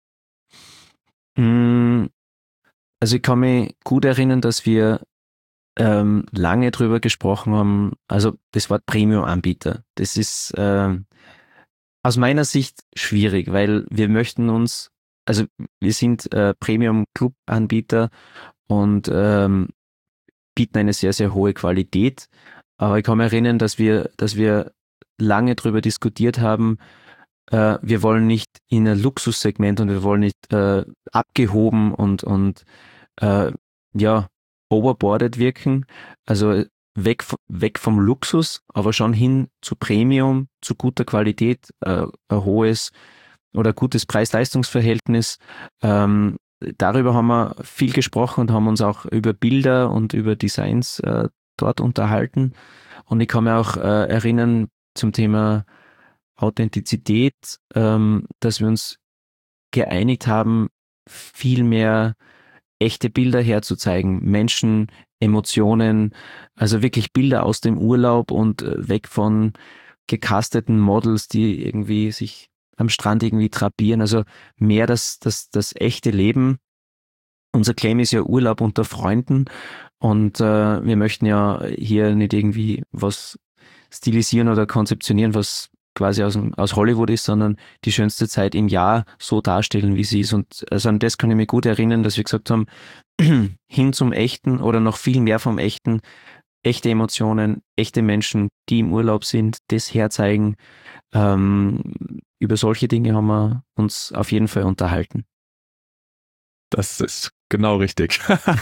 Also ich kann mich gut erinnern, dass wir ähm, lange drüber gesprochen haben, also das Wort Premium-Anbieter. Das ist äh, aus meiner Sicht schwierig, weil wir möchten uns, also wir sind äh, Premium-Club-Anbieter und ähm, bieten eine sehr, sehr hohe Qualität. Aber ich kann mich erinnern, dass wir, dass wir lange darüber diskutiert haben, äh, wir wollen nicht in ein Luxussegment und wir wollen nicht äh, abgehoben und, und äh, ja, overboarded wirken. Also weg, weg vom Luxus, aber schon hin zu Premium, zu guter Qualität, äh, ein hohes oder gutes Preis-Leistungs-Verhältnis. Ähm, Darüber haben wir viel gesprochen und haben uns auch über Bilder und über Designs äh, dort unterhalten. Und ich kann mich auch äh, erinnern zum Thema Authentizität, ähm, dass wir uns geeinigt haben, viel mehr echte Bilder herzuzeigen, Menschen, Emotionen, also wirklich Bilder aus dem Urlaub und äh, weg von gecasteten Models, die irgendwie sich am Strand irgendwie trapieren, also mehr das, das, das echte Leben. Unser Claim ist ja Urlaub unter Freunden und äh, wir möchten ja hier nicht irgendwie was stilisieren oder konzeptionieren, was quasi aus, aus Hollywood ist, sondern die schönste Zeit im Jahr so darstellen, wie sie ist. Und also an das kann ich mich gut erinnern, dass wir gesagt haben, hin zum Echten oder noch viel mehr vom Echten, echte Emotionen, echte Menschen, die im Urlaub sind, das herzeigen. Ähm, über solche Dinge haben wir uns auf jeden Fall unterhalten. Das ist genau richtig.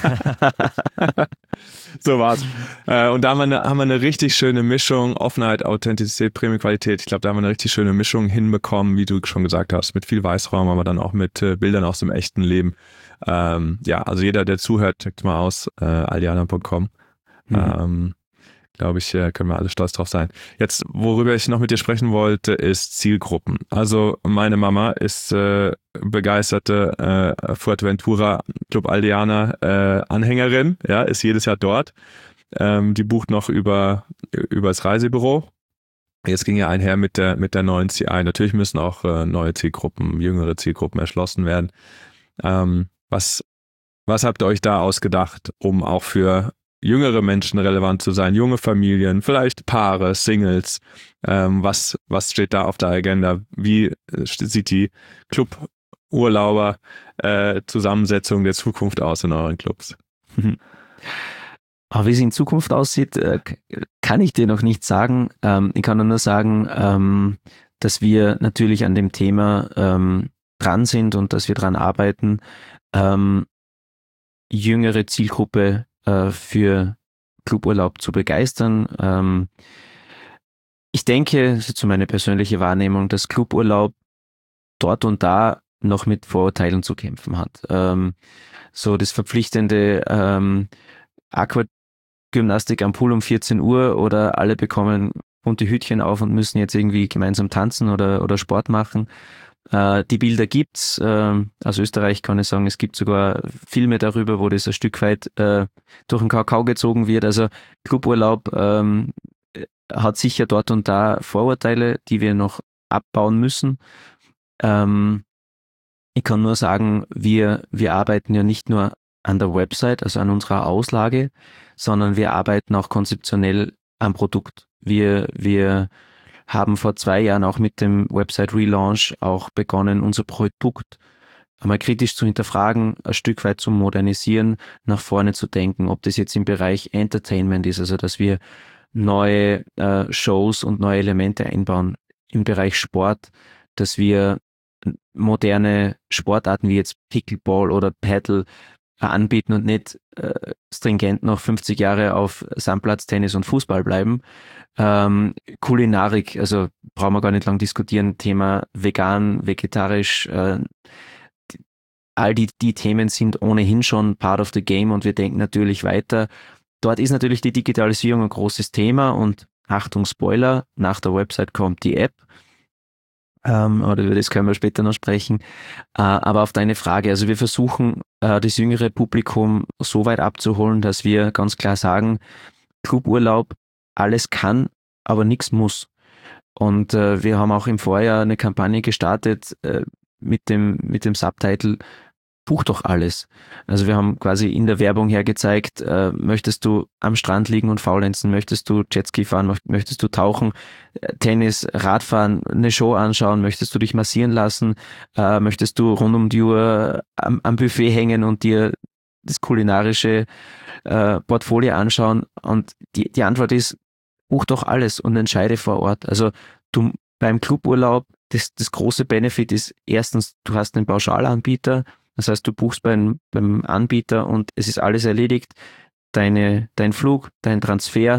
So war's. Und da haben wir, eine, haben wir eine richtig schöne Mischung, Offenheit, Authentizität, Premium-Qualität. Ich glaube, da haben wir eine richtig schöne Mischung hinbekommen, wie du schon gesagt hast, mit viel Weißraum, aber dann auch mit äh, Bildern aus dem echten Leben. Ähm, ja, also jeder, der zuhört, checkt mal aus, äh, aliana punkt com. Mhm. Ähm, glaube ich, können wir alle stolz drauf sein. Jetzt, worüber ich noch mit dir sprechen wollte, ist Zielgruppen. Also meine Mama ist äh, begeisterte äh, Fuerteventura Club Aldeana äh, Anhängerin, ja, ist jedes Jahr dort. Ähm, die bucht noch über über das Reisebüro. Jetzt ging ja einher mit der mit der neuen C I. Natürlich müssen auch äh, neue Zielgruppen, jüngere Zielgruppen erschlossen werden. Ähm, was was habt ihr euch da ausgedacht, um auch für jüngere Menschen relevant zu sein, junge Familien, vielleicht Paare, Singles. Ähm, was, was steht da auf der Agenda? Wie äh, sieht die Club-Urlauber-Zusammensetzung äh, der Zukunft aus in euren Clubs? Aber wie es in Zukunft aussieht, äh, kann ich dir noch nicht sagen. Ähm, ich kann nur sagen, ähm, dass wir natürlich an dem Thema ähm, dran sind und dass wir dran arbeiten, ähm, jüngere Zielgruppe äh, für Cluburlaub zu begeistern. Ähm, ich denke, das ist so meine persönliche Wahrnehmung, dass Cluburlaub dort und da noch mit Vorurteilen zu kämpfen hat. Ähm, so das verpflichtende ähm, Aquagymnastik am Pool um vierzehn Uhr oder alle bekommen bunte Hütchen auf und müssen jetzt irgendwie gemeinsam tanzen oder, oder Sport machen. Äh, die Bilder gibt's. Äh, aus Österreich kann ich sagen, es gibt sogar Filme darüber, wo das ein Stück weit äh, durch den Kakao gezogen wird. Also Cluburlaub ähm, hat sicher dort und da Vorurteile, die wir noch abbauen müssen. Ähm, ich kann nur sagen, wir, wir arbeiten ja nicht nur an der Website, also an unserer Auslage, sondern wir arbeiten auch konzeptionell am Produkt. Wir, wir haben vor zwei Jahren auch mit dem Website Relaunch auch begonnen, unser Produkt einmal kritisch zu hinterfragen, ein Stück weit zu modernisieren, nach vorne zu denken, ob das jetzt im Bereich Entertainment ist, also dass wir neue äh, Shows und neue Elemente einbauen, im Bereich Sport, dass wir moderne Sportarten wie jetzt Pickleball oder Paddle anbieten und nicht äh, stringent noch fünfzig Jahre auf Sandplatztennis und Fußball bleiben. Ähm, Kulinarik, also brauchen wir gar nicht lang diskutieren, Thema vegan, vegetarisch, äh, die, all die, die Themen sind ohnehin schon part of the game und wir denken natürlich weiter. Dort ist natürlich die Digitalisierung ein großes Thema und Achtung Spoiler, nach der Website kommt die App. Ähm, oder über das können wir später noch sprechen. Äh, aber auf deine Frage, also wir versuchen, äh, das jüngere Publikum so weit abzuholen, dass wir ganz klar sagen, Cluburlaub, alles kann, aber nichts muss. Und äh, wir haben auch im Vorjahr eine Kampagne gestartet äh, mit dem, mit dem Subtitle Buch doch alles. Also wir haben quasi in der Werbung hergezeigt, äh, möchtest du am Strand liegen und faulenzen, möchtest du Jetski fahren, möchtest du tauchen, äh, Tennis, Radfahren, eine Show anschauen, möchtest du dich massieren lassen, äh, möchtest du rund um die Uhr am, am Buffet hängen und dir das kulinarische äh, Portfolio anschauen. Und die, die Antwort ist, buch doch alles und entscheide vor Ort. Also du beim Cluburlaub, das, das große Benefit ist erstens, du hast einen Pauschalanbieter. Das heißt, du buchst beim, beim Anbieter und es ist alles erledigt. Deine, dein Flug, dein Transfer.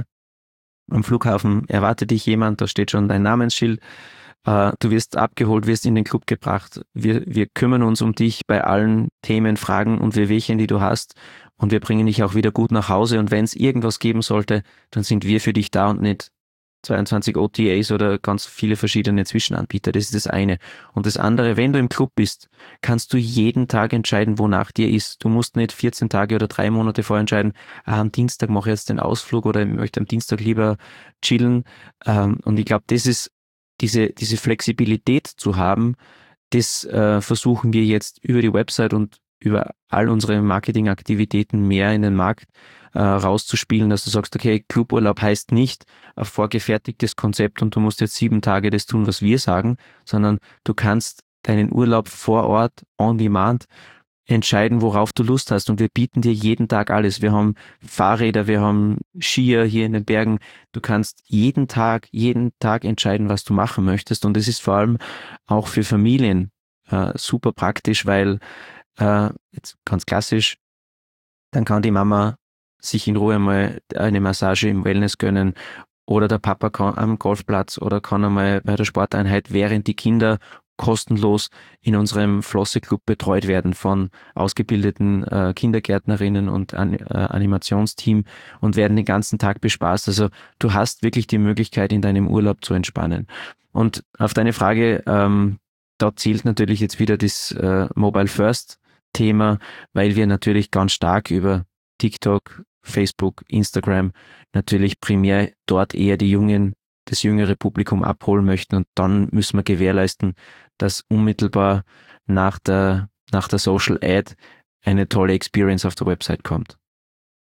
Am Flughafen erwartet dich jemand, da steht schon dein Namensschild. Äh, du wirst abgeholt, wirst in den Club gebracht. Wir, wir kümmern uns um dich bei allen Themen, Fragen und Wehwehchen, die du hast. Und wir bringen dich auch wieder gut nach Hause. Und wenn es irgendwas geben sollte, dann sind wir für dich da und nicht zweiundzwanzig O T As oder ganz viele verschiedene Zwischenanbieter. Das ist das eine. Und das andere, wenn du im Club bist, kannst du jeden Tag entscheiden, wonach dir ist. Du musst nicht vierzehn Tage oder drei Monate vorher entscheiden, ah, am Dienstag mache ich jetzt den Ausflug oder ich möchte am Dienstag lieber chillen. Und ich glaube, das ist diese, diese Flexibilität zu haben, das äh, versuchen wir jetzt über die Website und über all unsere Marketingaktivitäten mehr in den Markt äh, rauszuspielen, dass du sagst, okay, Cluburlaub heißt nicht ein vorgefertigtes Konzept und du musst jetzt sieben Tage das tun, was wir sagen, sondern du kannst deinen Urlaub vor Ort, on demand, entscheiden, worauf du Lust hast. Und wir bieten dir jeden Tag alles. Wir haben Fahrräder, wir haben Skier hier in den Bergen. Du kannst jeden Tag, jeden Tag entscheiden, was du machen möchtest. Und es ist vor allem auch für Familien äh, super praktisch, weil äh, jetzt ganz klassisch, dann kann die Mama sich in Ruhe mal eine Massage im Wellness gönnen oder der Papa kann am Golfplatz oder kann einmal bei der Sporteinheit, während die Kinder kostenlos in unserem Flosse-Club betreut werden von ausgebildeten äh, Kindergärtnerinnen und An äh, Animationsteam und werden den ganzen Tag bespaßt. Also du hast wirklich die Möglichkeit, in deinem Urlaub zu entspannen. Und auf deine Frage, ähm, da zählt natürlich jetzt wieder das äh, Mobile First Thema, weil wir natürlich ganz stark über TikTok, Facebook, Instagram natürlich primär dort eher die Jungen, das jüngere Publikum abholen möchten und dann müssen wir gewährleisten, dass unmittelbar nach der, nach der Social Ad eine tolle Experience auf der Website kommt.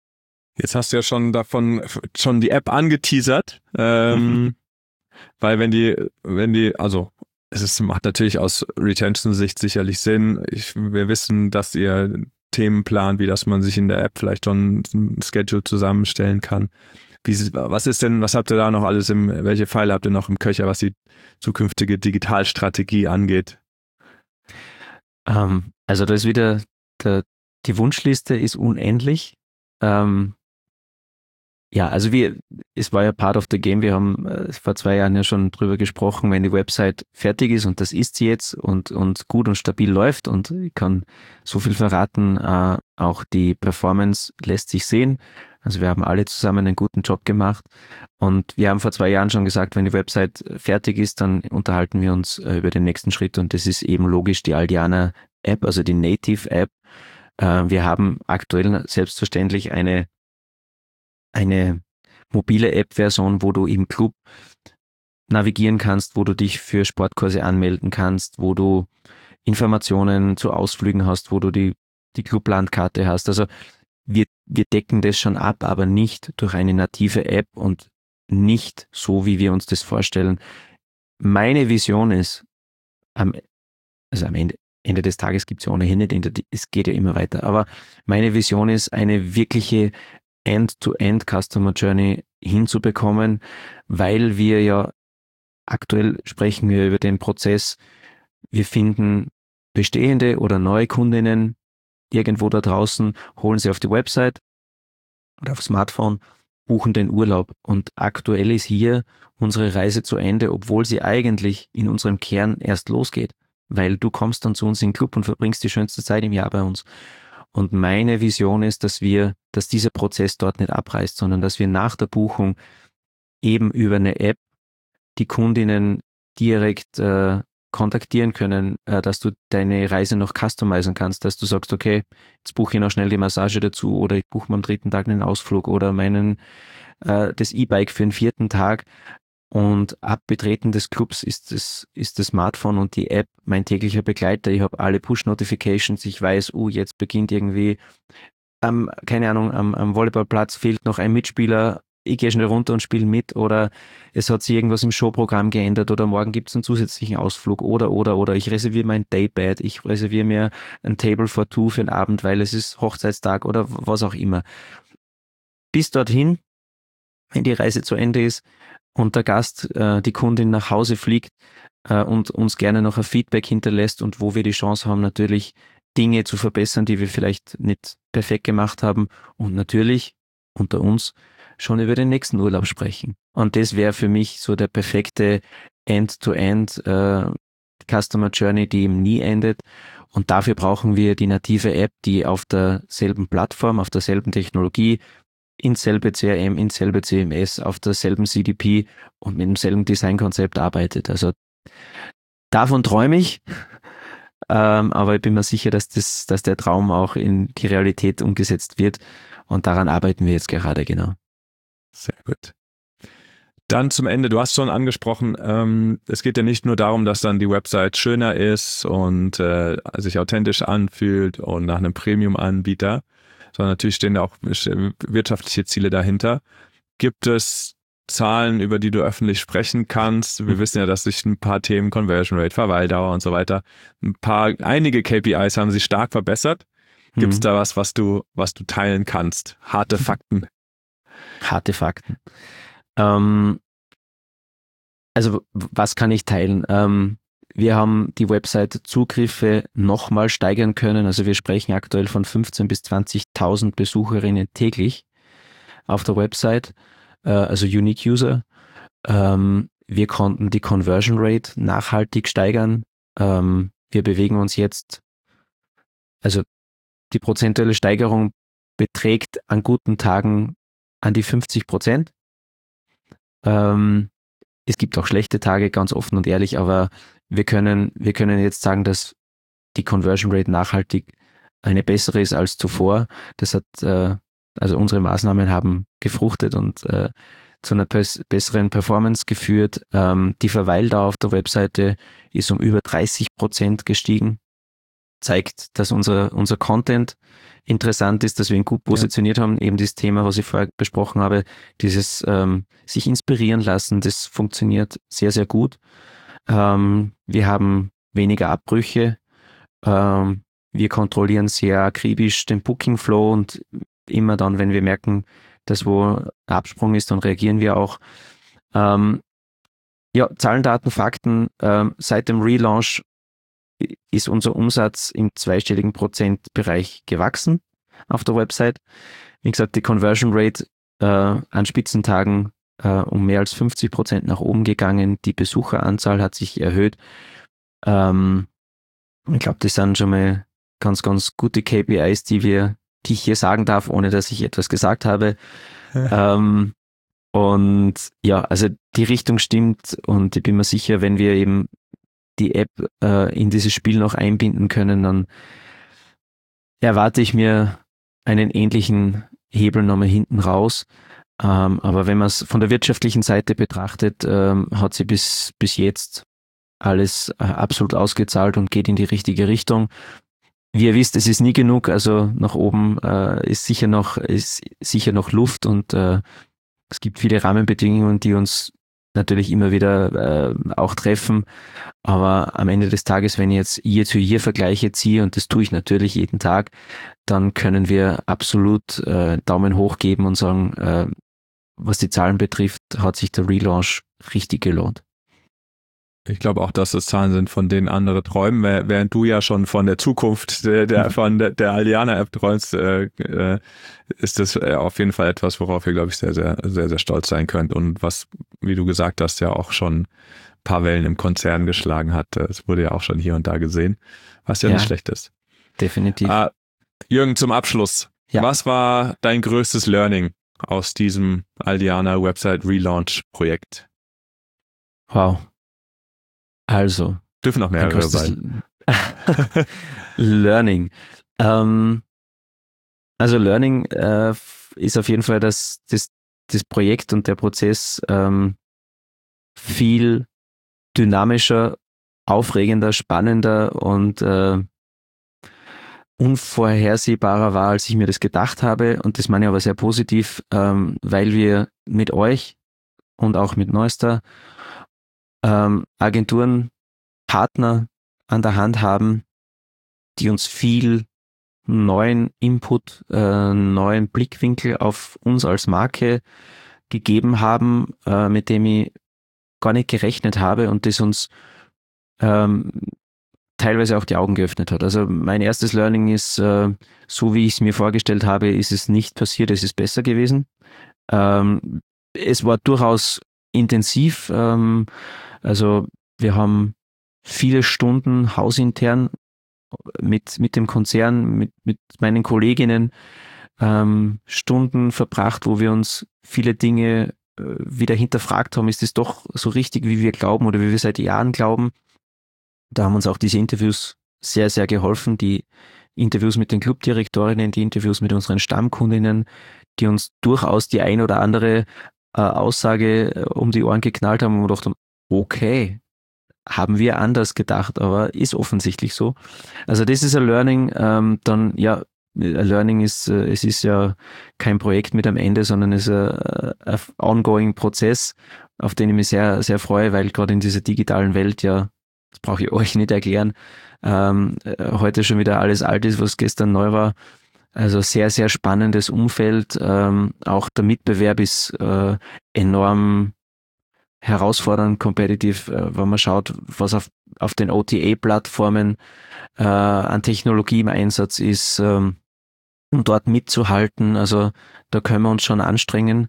Jetzt hast du ja schon davon, schon die App angeteasert, ähm, mhm. weil wenn die, wenn die, also es ist, macht natürlich aus Retention-Sicht sicherlich Sinn. Ich, wir wissen, dass ihr Themen plant, wie dass man sich in der App vielleicht schon ein Schedule zusammenstellen kann. Wie, was ist denn, was habt ihr da noch alles im, welche Pfeile habt ihr noch im Köcher, was die zukünftige Digitalstrategie angeht? Ähm, also da ist wieder, der, die Wunschliste ist unendlich. Ähm, Ja, also wir, es war ja part of the game. Wir haben äh, vor zwei Jahren ja schon drüber gesprochen, wenn die Website fertig ist, und das ist sie jetzt, und, und gut und stabil läuft, und ich kann so viel verraten, äh, auch die Performance lässt sich sehen. Also wir haben alle zusammen einen guten Job gemacht, und wir haben vor zwei Jahren schon gesagt, wenn die Website fertig ist, dann unterhalten wir uns äh, über den nächsten Schritt, und das ist eben logisch die Aldiana App, also die Native App. Äh, wir haben aktuell selbstverständlich eine eine mobile App-Version, wo du im Club navigieren kannst, wo du dich für Sportkurse anmelden kannst, wo du Informationen zu Ausflügen hast, wo du die, die Clublandkarte hast. Also wir, wir decken das schon ab, aber nicht durch eine native App und nicht so, wie wir uns das vorstellen. Meine Vision ist, am, also am Ende, Ende des Tages gibt es ja ohnehin nicht, es geht ja immer weiter, aber meine Vision ist, eine wirkliche End-to-End Customer Journey hinzubekommen, weil wir ja aktuell sprechen wir über den Prozess, wir finden bestehende oder neue Kundinnen irgendwo da draußen, holen sie auf die Website oder aufs Smartphone, buchen den Urlaub, und aktuell ist hier unsere Reise zu Ende, obwohl sie eigentlich in unserem Kern erst losgeht, weil du kommst dann zu uns in den Club und verbringst die schönste Zeit im Jahr bei uns. Und meine Vision ist, dass wir, dass dieser Prozess dort nicht abreißt, sondern dass wir nach der Buchung eben über eine App die Kundinnen direkt äh, kontaktieren können, äh, dass du deine Reise noch customizen kannst, dass du sagst, okay, jetzt buche ich noch schnell die Massage dazu, oder ich buche mir am dritten Tag einen Ausflug oder meinen äh, das E-Bike für den vierten Tag. Und ab Betreten des Clubs ist das, ist das Smartphone und die App mein täglicher Begleiter. Ich habe alle Push-Notifications, ich weiß, oh, jetzt beginnt irgendwie, ähm, keine Ahnung, am, am Volleyballplatz fehlt noch ein Mitspieler, ich gehe schnell runter und spiele mit, oder es hat sich irgendwas im Showprogramm geändert, oder morgen gibt es einen zusätzlichen Ausflug, oder, oder, oder ich reserviere mein Daybed, ich reserviere mir ein Table for two für den Abend, weil es ist Hochzeitstag oder was auch immer. Bis dorthin, wenn die Reise zu Ende ist und der Gast, äh, die Kundin nach Hause fliegt äh, und uns gerne noch ein Feedback hinterlässt, und wo wir die Chance haben, natürlich Dinge zu verbessern, die wir vielleicht nicht perfekt gemacht haben, und natürlich unter uns schon über den nächsten Urlaub sprechen. Und das wäre für mich so der perfekte End-to-End äh, Customer Journey, die eben nie endet. Und dafür brauchen wir die native App, die auf derselben Plattform, auf derselben Technologie, ins selbe C R M, ins selbe C M S, auf derselben C D P und mit demselben Designkonzept arbeitet. Also davon träume ich, ähm, aber ich bin mir sicher, dass, das, dass der Traum auch in die Realität umgesetzt wird, und daran arbeiten wir jetzt gerade, genau. Sehr gut. Dann zum Ende, du hast schon angesprochen, ähm, es geht ja nicht nur darum, dass dann die Website schöner ist und äh, sich authentisch anfühlt und nach einem Premium-Anbieter, sondern natürlich stehen da auch wirtschaftliche Ziele dahinter. Gibt es Zahlen, über die du öffentlich sprechen kannst? Wir wissen ja, dass sich ein paar Themen, Conversion Rate, Verweildauer und so weiter, ein paar, einige K P Is haben sich stark verbessert. Gibt es mhm. da was, was du, was du teilen kannst? Harte Fakten. Harte Fakten. Ähm, also was kann ich teilen? Ähm, wir haben die Website-Zugriffe nochmal steigern können. Also wir sprechen aktuell von fünfzehntausend bis zwanzigtausend Besucherinnen täglich auf der Website, äh, also Unique User. Ähm, wir konnten die Conversion Rate nachhaltig steigern. Ähm, wir bewegen uns jetzt, also die prozentuelle Steigerung beträgt an guten Tagen an die fünfzig Prozent. Ähm, es gibt auch schlechte Tage, ganz offen und ehrlich, aber wir können, wir können jetzt sagen, dass die Conversion Rate nachhaltig eine bessere ist als zuvor. Das hat, äh, also unsere Maßnahmen haben gefruchtet und äh, zu einer pers- besseren Performance geführt. Ähm, die Verweildauer auf der Webseite ist um über dreißig Prozent gestiegen. zeigt, dass unser, unser Content interessant ist, dass wir ihn gut positioniert ja. haben. Eben das Thema, was ich vorher besprochen habe, dieses ähm, sich inspirieren lassen, das funktioniert sehr, sehr gut. Ähm, wir haben weniger Abbrüche. Ähm, wir kontrollieren sehr akribisch den Booking Flow und immer dann, wenn wir merken, dass wo ein Absprung ist, dann reagieren wir auch. Ähm, ja, Zahlen, Daten, Fakten. Ähm, seit dem Relaunch ist unser Umsatz im zweistelligen Prozentbereich gewachsen auf der Website. Wie gesagt, die Conversion Rate äh, an Spitzentagen äh, um mehr als fünfzig Prozent nach oben gegangen. Die Besucheranzahl hat sich erhöht. Ähm, ich glaube, das sind schon mal ganz, ganz gute K P Is, die wir, die ich hier sagen darf, ohne dass ich etwas gesagt habe. ähm, und ja, also die Richtung stimmt und ich bin mir sicher, wenn wir eben die App äh, in dieses Spiel noch einbinden können, dann erwarte ich mir einen ähnlichen Hebel nochmal hinten raus. Ähm, aber wenn man es von der wirtschaftlichen Seite betrachtet, ähm, hat sie bis, bis jetzt alles äh, absolut ausgezahlt und geht in die richtige Richtung. Wie ihr wisst, es ist nie genug, also nach oben äh, ist sicher noch, ist sicher noch Luft und äh, es gibt viele Rahmenbedingungen, die uns natürlich immer wieder äh, auch treffen. Aber am Ende des Tages, wenn ich jetzt Year-to-Year-Vergleiche ziehe, und das tue ich natürlich jeden Tag, dann können wir absolut äh, Daumen hoch geben und sagen, äh, was die Zahlen betrifft, hat sich der Relaunch richtig gelohnt. Ich glaube auch, dass das Zahlen sind, von denen andere träumen, während du ja schon von der Zukunft der, der von der, der Aliana-App träumst, äh, äh, ist das auf jeden Fall etwas, worauf ihr, glaube ich, sehr, sehr, sehr, sehr stolz sein könnt und was, wie du gesagt hast, ja auch schon ein paar Wellen im Konzern geschlagen hat. Es wurde ja auch schon hier und da gesehen, was ja, ja nicht schlecht ist. Definitiv. Ah, Jürgen, zum Abschluss. Ja. Was war dein größtes Learning aus diesem Aliana Website Relaunch Projekt? Wow. Also. Dürfen noch mehrere sein. Learning. Ähm, also Learning äh, ist auf jeden Fall, dass das, das Projekt und der Prozess ähm, viel dynamischer, aufregender, spannender und äh, unvorhersehbarer war, als ich mir das gedacht habe. Und das meine ich aber sehr positiv, ähm, weil wir mit euch und auch mit Neustar ähm, Agenturen, Partner an der Hand haben, die uns viel neuen Input, äh, neuen Blickwinkel auf uns als Marke gegeben haben, äh, mit dem ich gar nicht gerechnet habe und das uns ähm, teilweise auch die Augen geöffnet hat. Also mein erstes Learning ist, äh, so wie ich es mir vorgestellt habe, ist es nicht passiert, es ist besser gewesen. Ähm, es war durchaus intensiv, ähm, also wir haben viele Stunden hausintern mit, mit dem Konzern, mit, mit meinen Kolleginnen ähm, Stunden verbracht, wo wir uns viele Dinge äh, wieder hinterfragt haben, ist es doch so richtig, wie wir glauben oder wie wir seit Jahren glauben. Da haben uns auch diese Interviews sehr, sehr geholfen, die Interviews mit den Clubdirektorinnen, die Interviews mit unseren Stammkundinnen, die uns durchaus die ein oder andere äh, Aussage äh, um die Ohren geknallt haben und wir gedacht haben, okay, haben wir anders gedacht, aber ist offensichtlich so. Also das ist ein Learning. Ähm, dann, ja, ein Learning ist, äh, es ist ja kein Projekt mit am Ende, sondern es ist ein, ein ongoing Prozess, auf den ich mich sehr, sehr freue, weil gerade in dieser digitalen Welt ja, das brauche ich euch nicht erklären, ähm, heute schon wieder alles alt ist, was gestern neu war. Also sehr, sehr spannendes Umfeld. Ähm, auch der Mitbewerb ist äh, enorm herausfordernd, competitive, äh, wenn man schaut, was auf, auf den O T A-Plattformen äh, an Technologie im Einsatz ist, ähm, um dort mitzuhalten. Also da können wir uns schon anstrengen.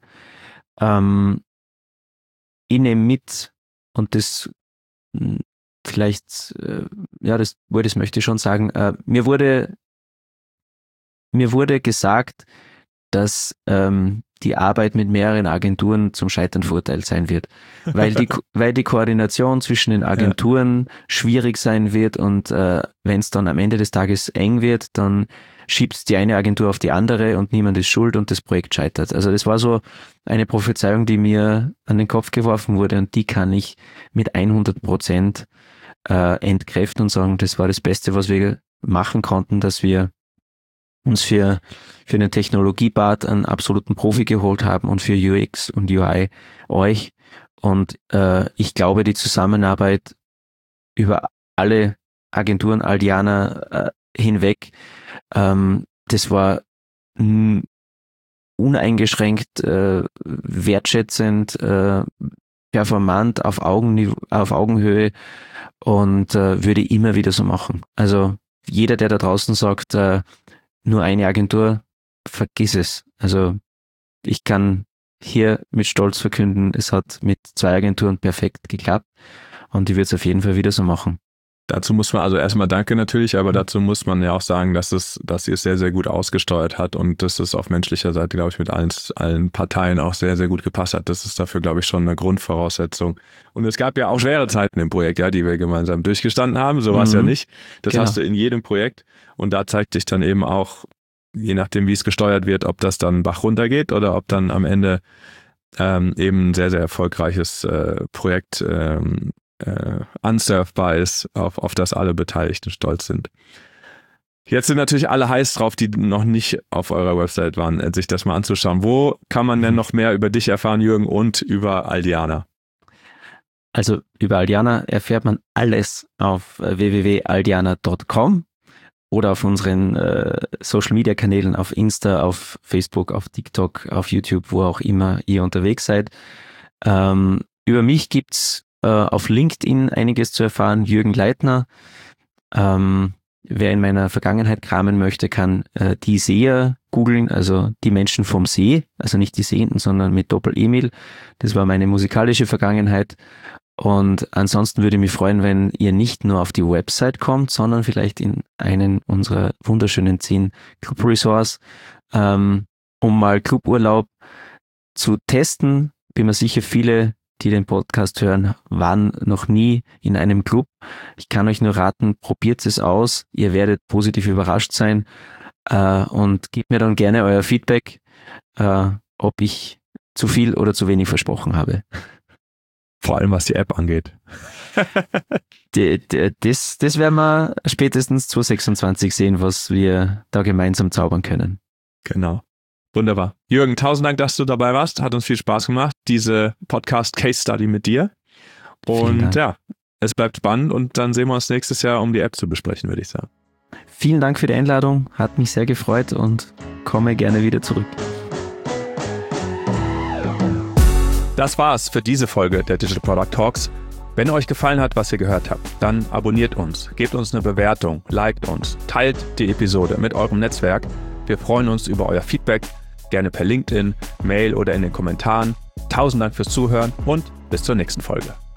Ähm, ich nehme mit, und das mh, vielleicht, äh, ja, das, das möchte ich schon sagen, äh, mir wurde mir wurde gesagt, dass ähm, die Arbeit mit mehreren Agenturen zum Scheitern verurteilt sein wird, weil die weil die Koordination zwischen den Agenturen ja. schwierig sein wird und äh, wenn es dann am Ende des Tages eng wird, dann schiebt die eine Agentur auf die andere und niemand ist schuld und das Projekt scheitert. Also das war so eine Prophezeiung, die mir an den Kopf geworfen wurde und die kann ich mit hundert Prozent äh, entkräften und sagen, das war das Beste, was wir machen konnten, dass wir uns für, für den Technologiepart einen absoluten Profi geholt haben und für U X und U I euch. Und äh, ich glaube, die Zusammenarbeit über alle Agenturen Aldiana äh, hinweg, ähm, das war mh, uneingeschränkt, äh, wertschätzend, äh, performant, auf, Augen, auf Augenhöhe und äh, würde immer wieder so machen. Also jeder, der da draußen sagt, äh, nur eine Agentur, vergiss es. Also ich kann hier mit Stolz verkünden, es hat mit zwei Agenturen perfekt geklappt und ich würde es auf jeden Fall wieder so machen. Dazu muss man, also erstmal danke natürlich, aber dazu muss man ja auch sagen, dass es, dass sie es sehr, sehr gut ausgesteuert hat und dass es auf menschlicher Seite, glaube ich, mit allen, allen Parteien auch sehr, sehr gut gepasst hat. Das ist dafür, glaube ich, schon eine Grundvoraussetzung. Und es gab ja auch schwere Zeiten im Projekt, ja, die wir gemeinsam durchgestanden haben. So war es mhm. ja nicht. Das genau. hast du in jedem Projekt. Und da zeigt sich dann eben auch, je nachdem, wie es gesteuert wird, ob das dann Bach runtergeht oder ob dann am Ende ähm, eben ein sehr, sehr erfolgreiches äh, Projekt ähm, äh, unsurfbar ist, auf, auf das alle Beteiligten stolz sind. Jetzt sind natürlich alle heiß drauf, die noch nicht auf eurer Website waren, sich das mal anzuschauen. Wo kann man denn noch mehr über dich erfahren, Jürgen, und über Aldiana? Also über Aldiana erfährt man alles auf w w w punkt aldiana punkt com oder auf unseren äh, Social-Media-Kanälen, auf Insta, auf Facebook, auf TikTok, auf YouTube, wo auch immer ihr unterwegs seid. Ähm, über mich gibt's äh, auf LinkedIn einiges zu erfahren, Jürgen Leitner. Ähm, wer in meiner Vergangenheit kramen möchte, kann äh, die Seher googeln, also die Menschen vom See, also nicht die Sehenden, sondern mit Doppel-Emil. Das war meine musikalische Vergangenheit. Und ansonsten würde ich mich freuen, wenn ihr nicht nur auf die Website kommt, sondern vielleicht in einen unserer wunderschönen zehn Club-Resorts, ähm, um mal Cluburlaub zu testen. Bin mir sicher, viele, die den Podcast hören, waren noch nie in einem Club. Ich kann euch nur raten, probiert es aus. Ihr werdet positiv überrascht sein äh, und gebt mir dann gerne euer Feedback, äh, ob ich zu viel oder zu wenig versprochen habe. Vor allem, was die App angeht. die, die, das, das werden wir spätestens zwanzig sechsundzwanzig sehen, was wir da gemeinsam zaubern können. Genau. Wunderbar. Jürgen, tausend Dank, dass du dabei warst. Hat uns viel Spaß gemacht, diese Podcast-Case-Study mit dir. Und ja, es bleibt spannend und dann sehen wir uns nächstes Jahr, um die App zu besprechen, würde ich sagen. Vielen Dank für die Einladung. Hat mich sehr gefreut und komme gerne wieder zurück. Das war's für diese Folge der Digital Product Talks. Wenn euch gefallen hat, was ihr gehört habt, dann abonniert uns, gebt uns eine Bewertung, liked uns, teilt die Episode mit eurem Netzwerk. Wir freuen uns über euer Feedback, gerne per LinkedIn, Mail oder in den Kommentaren. Tausend Dank fürs Zuhören und bis zur nächsten Folge.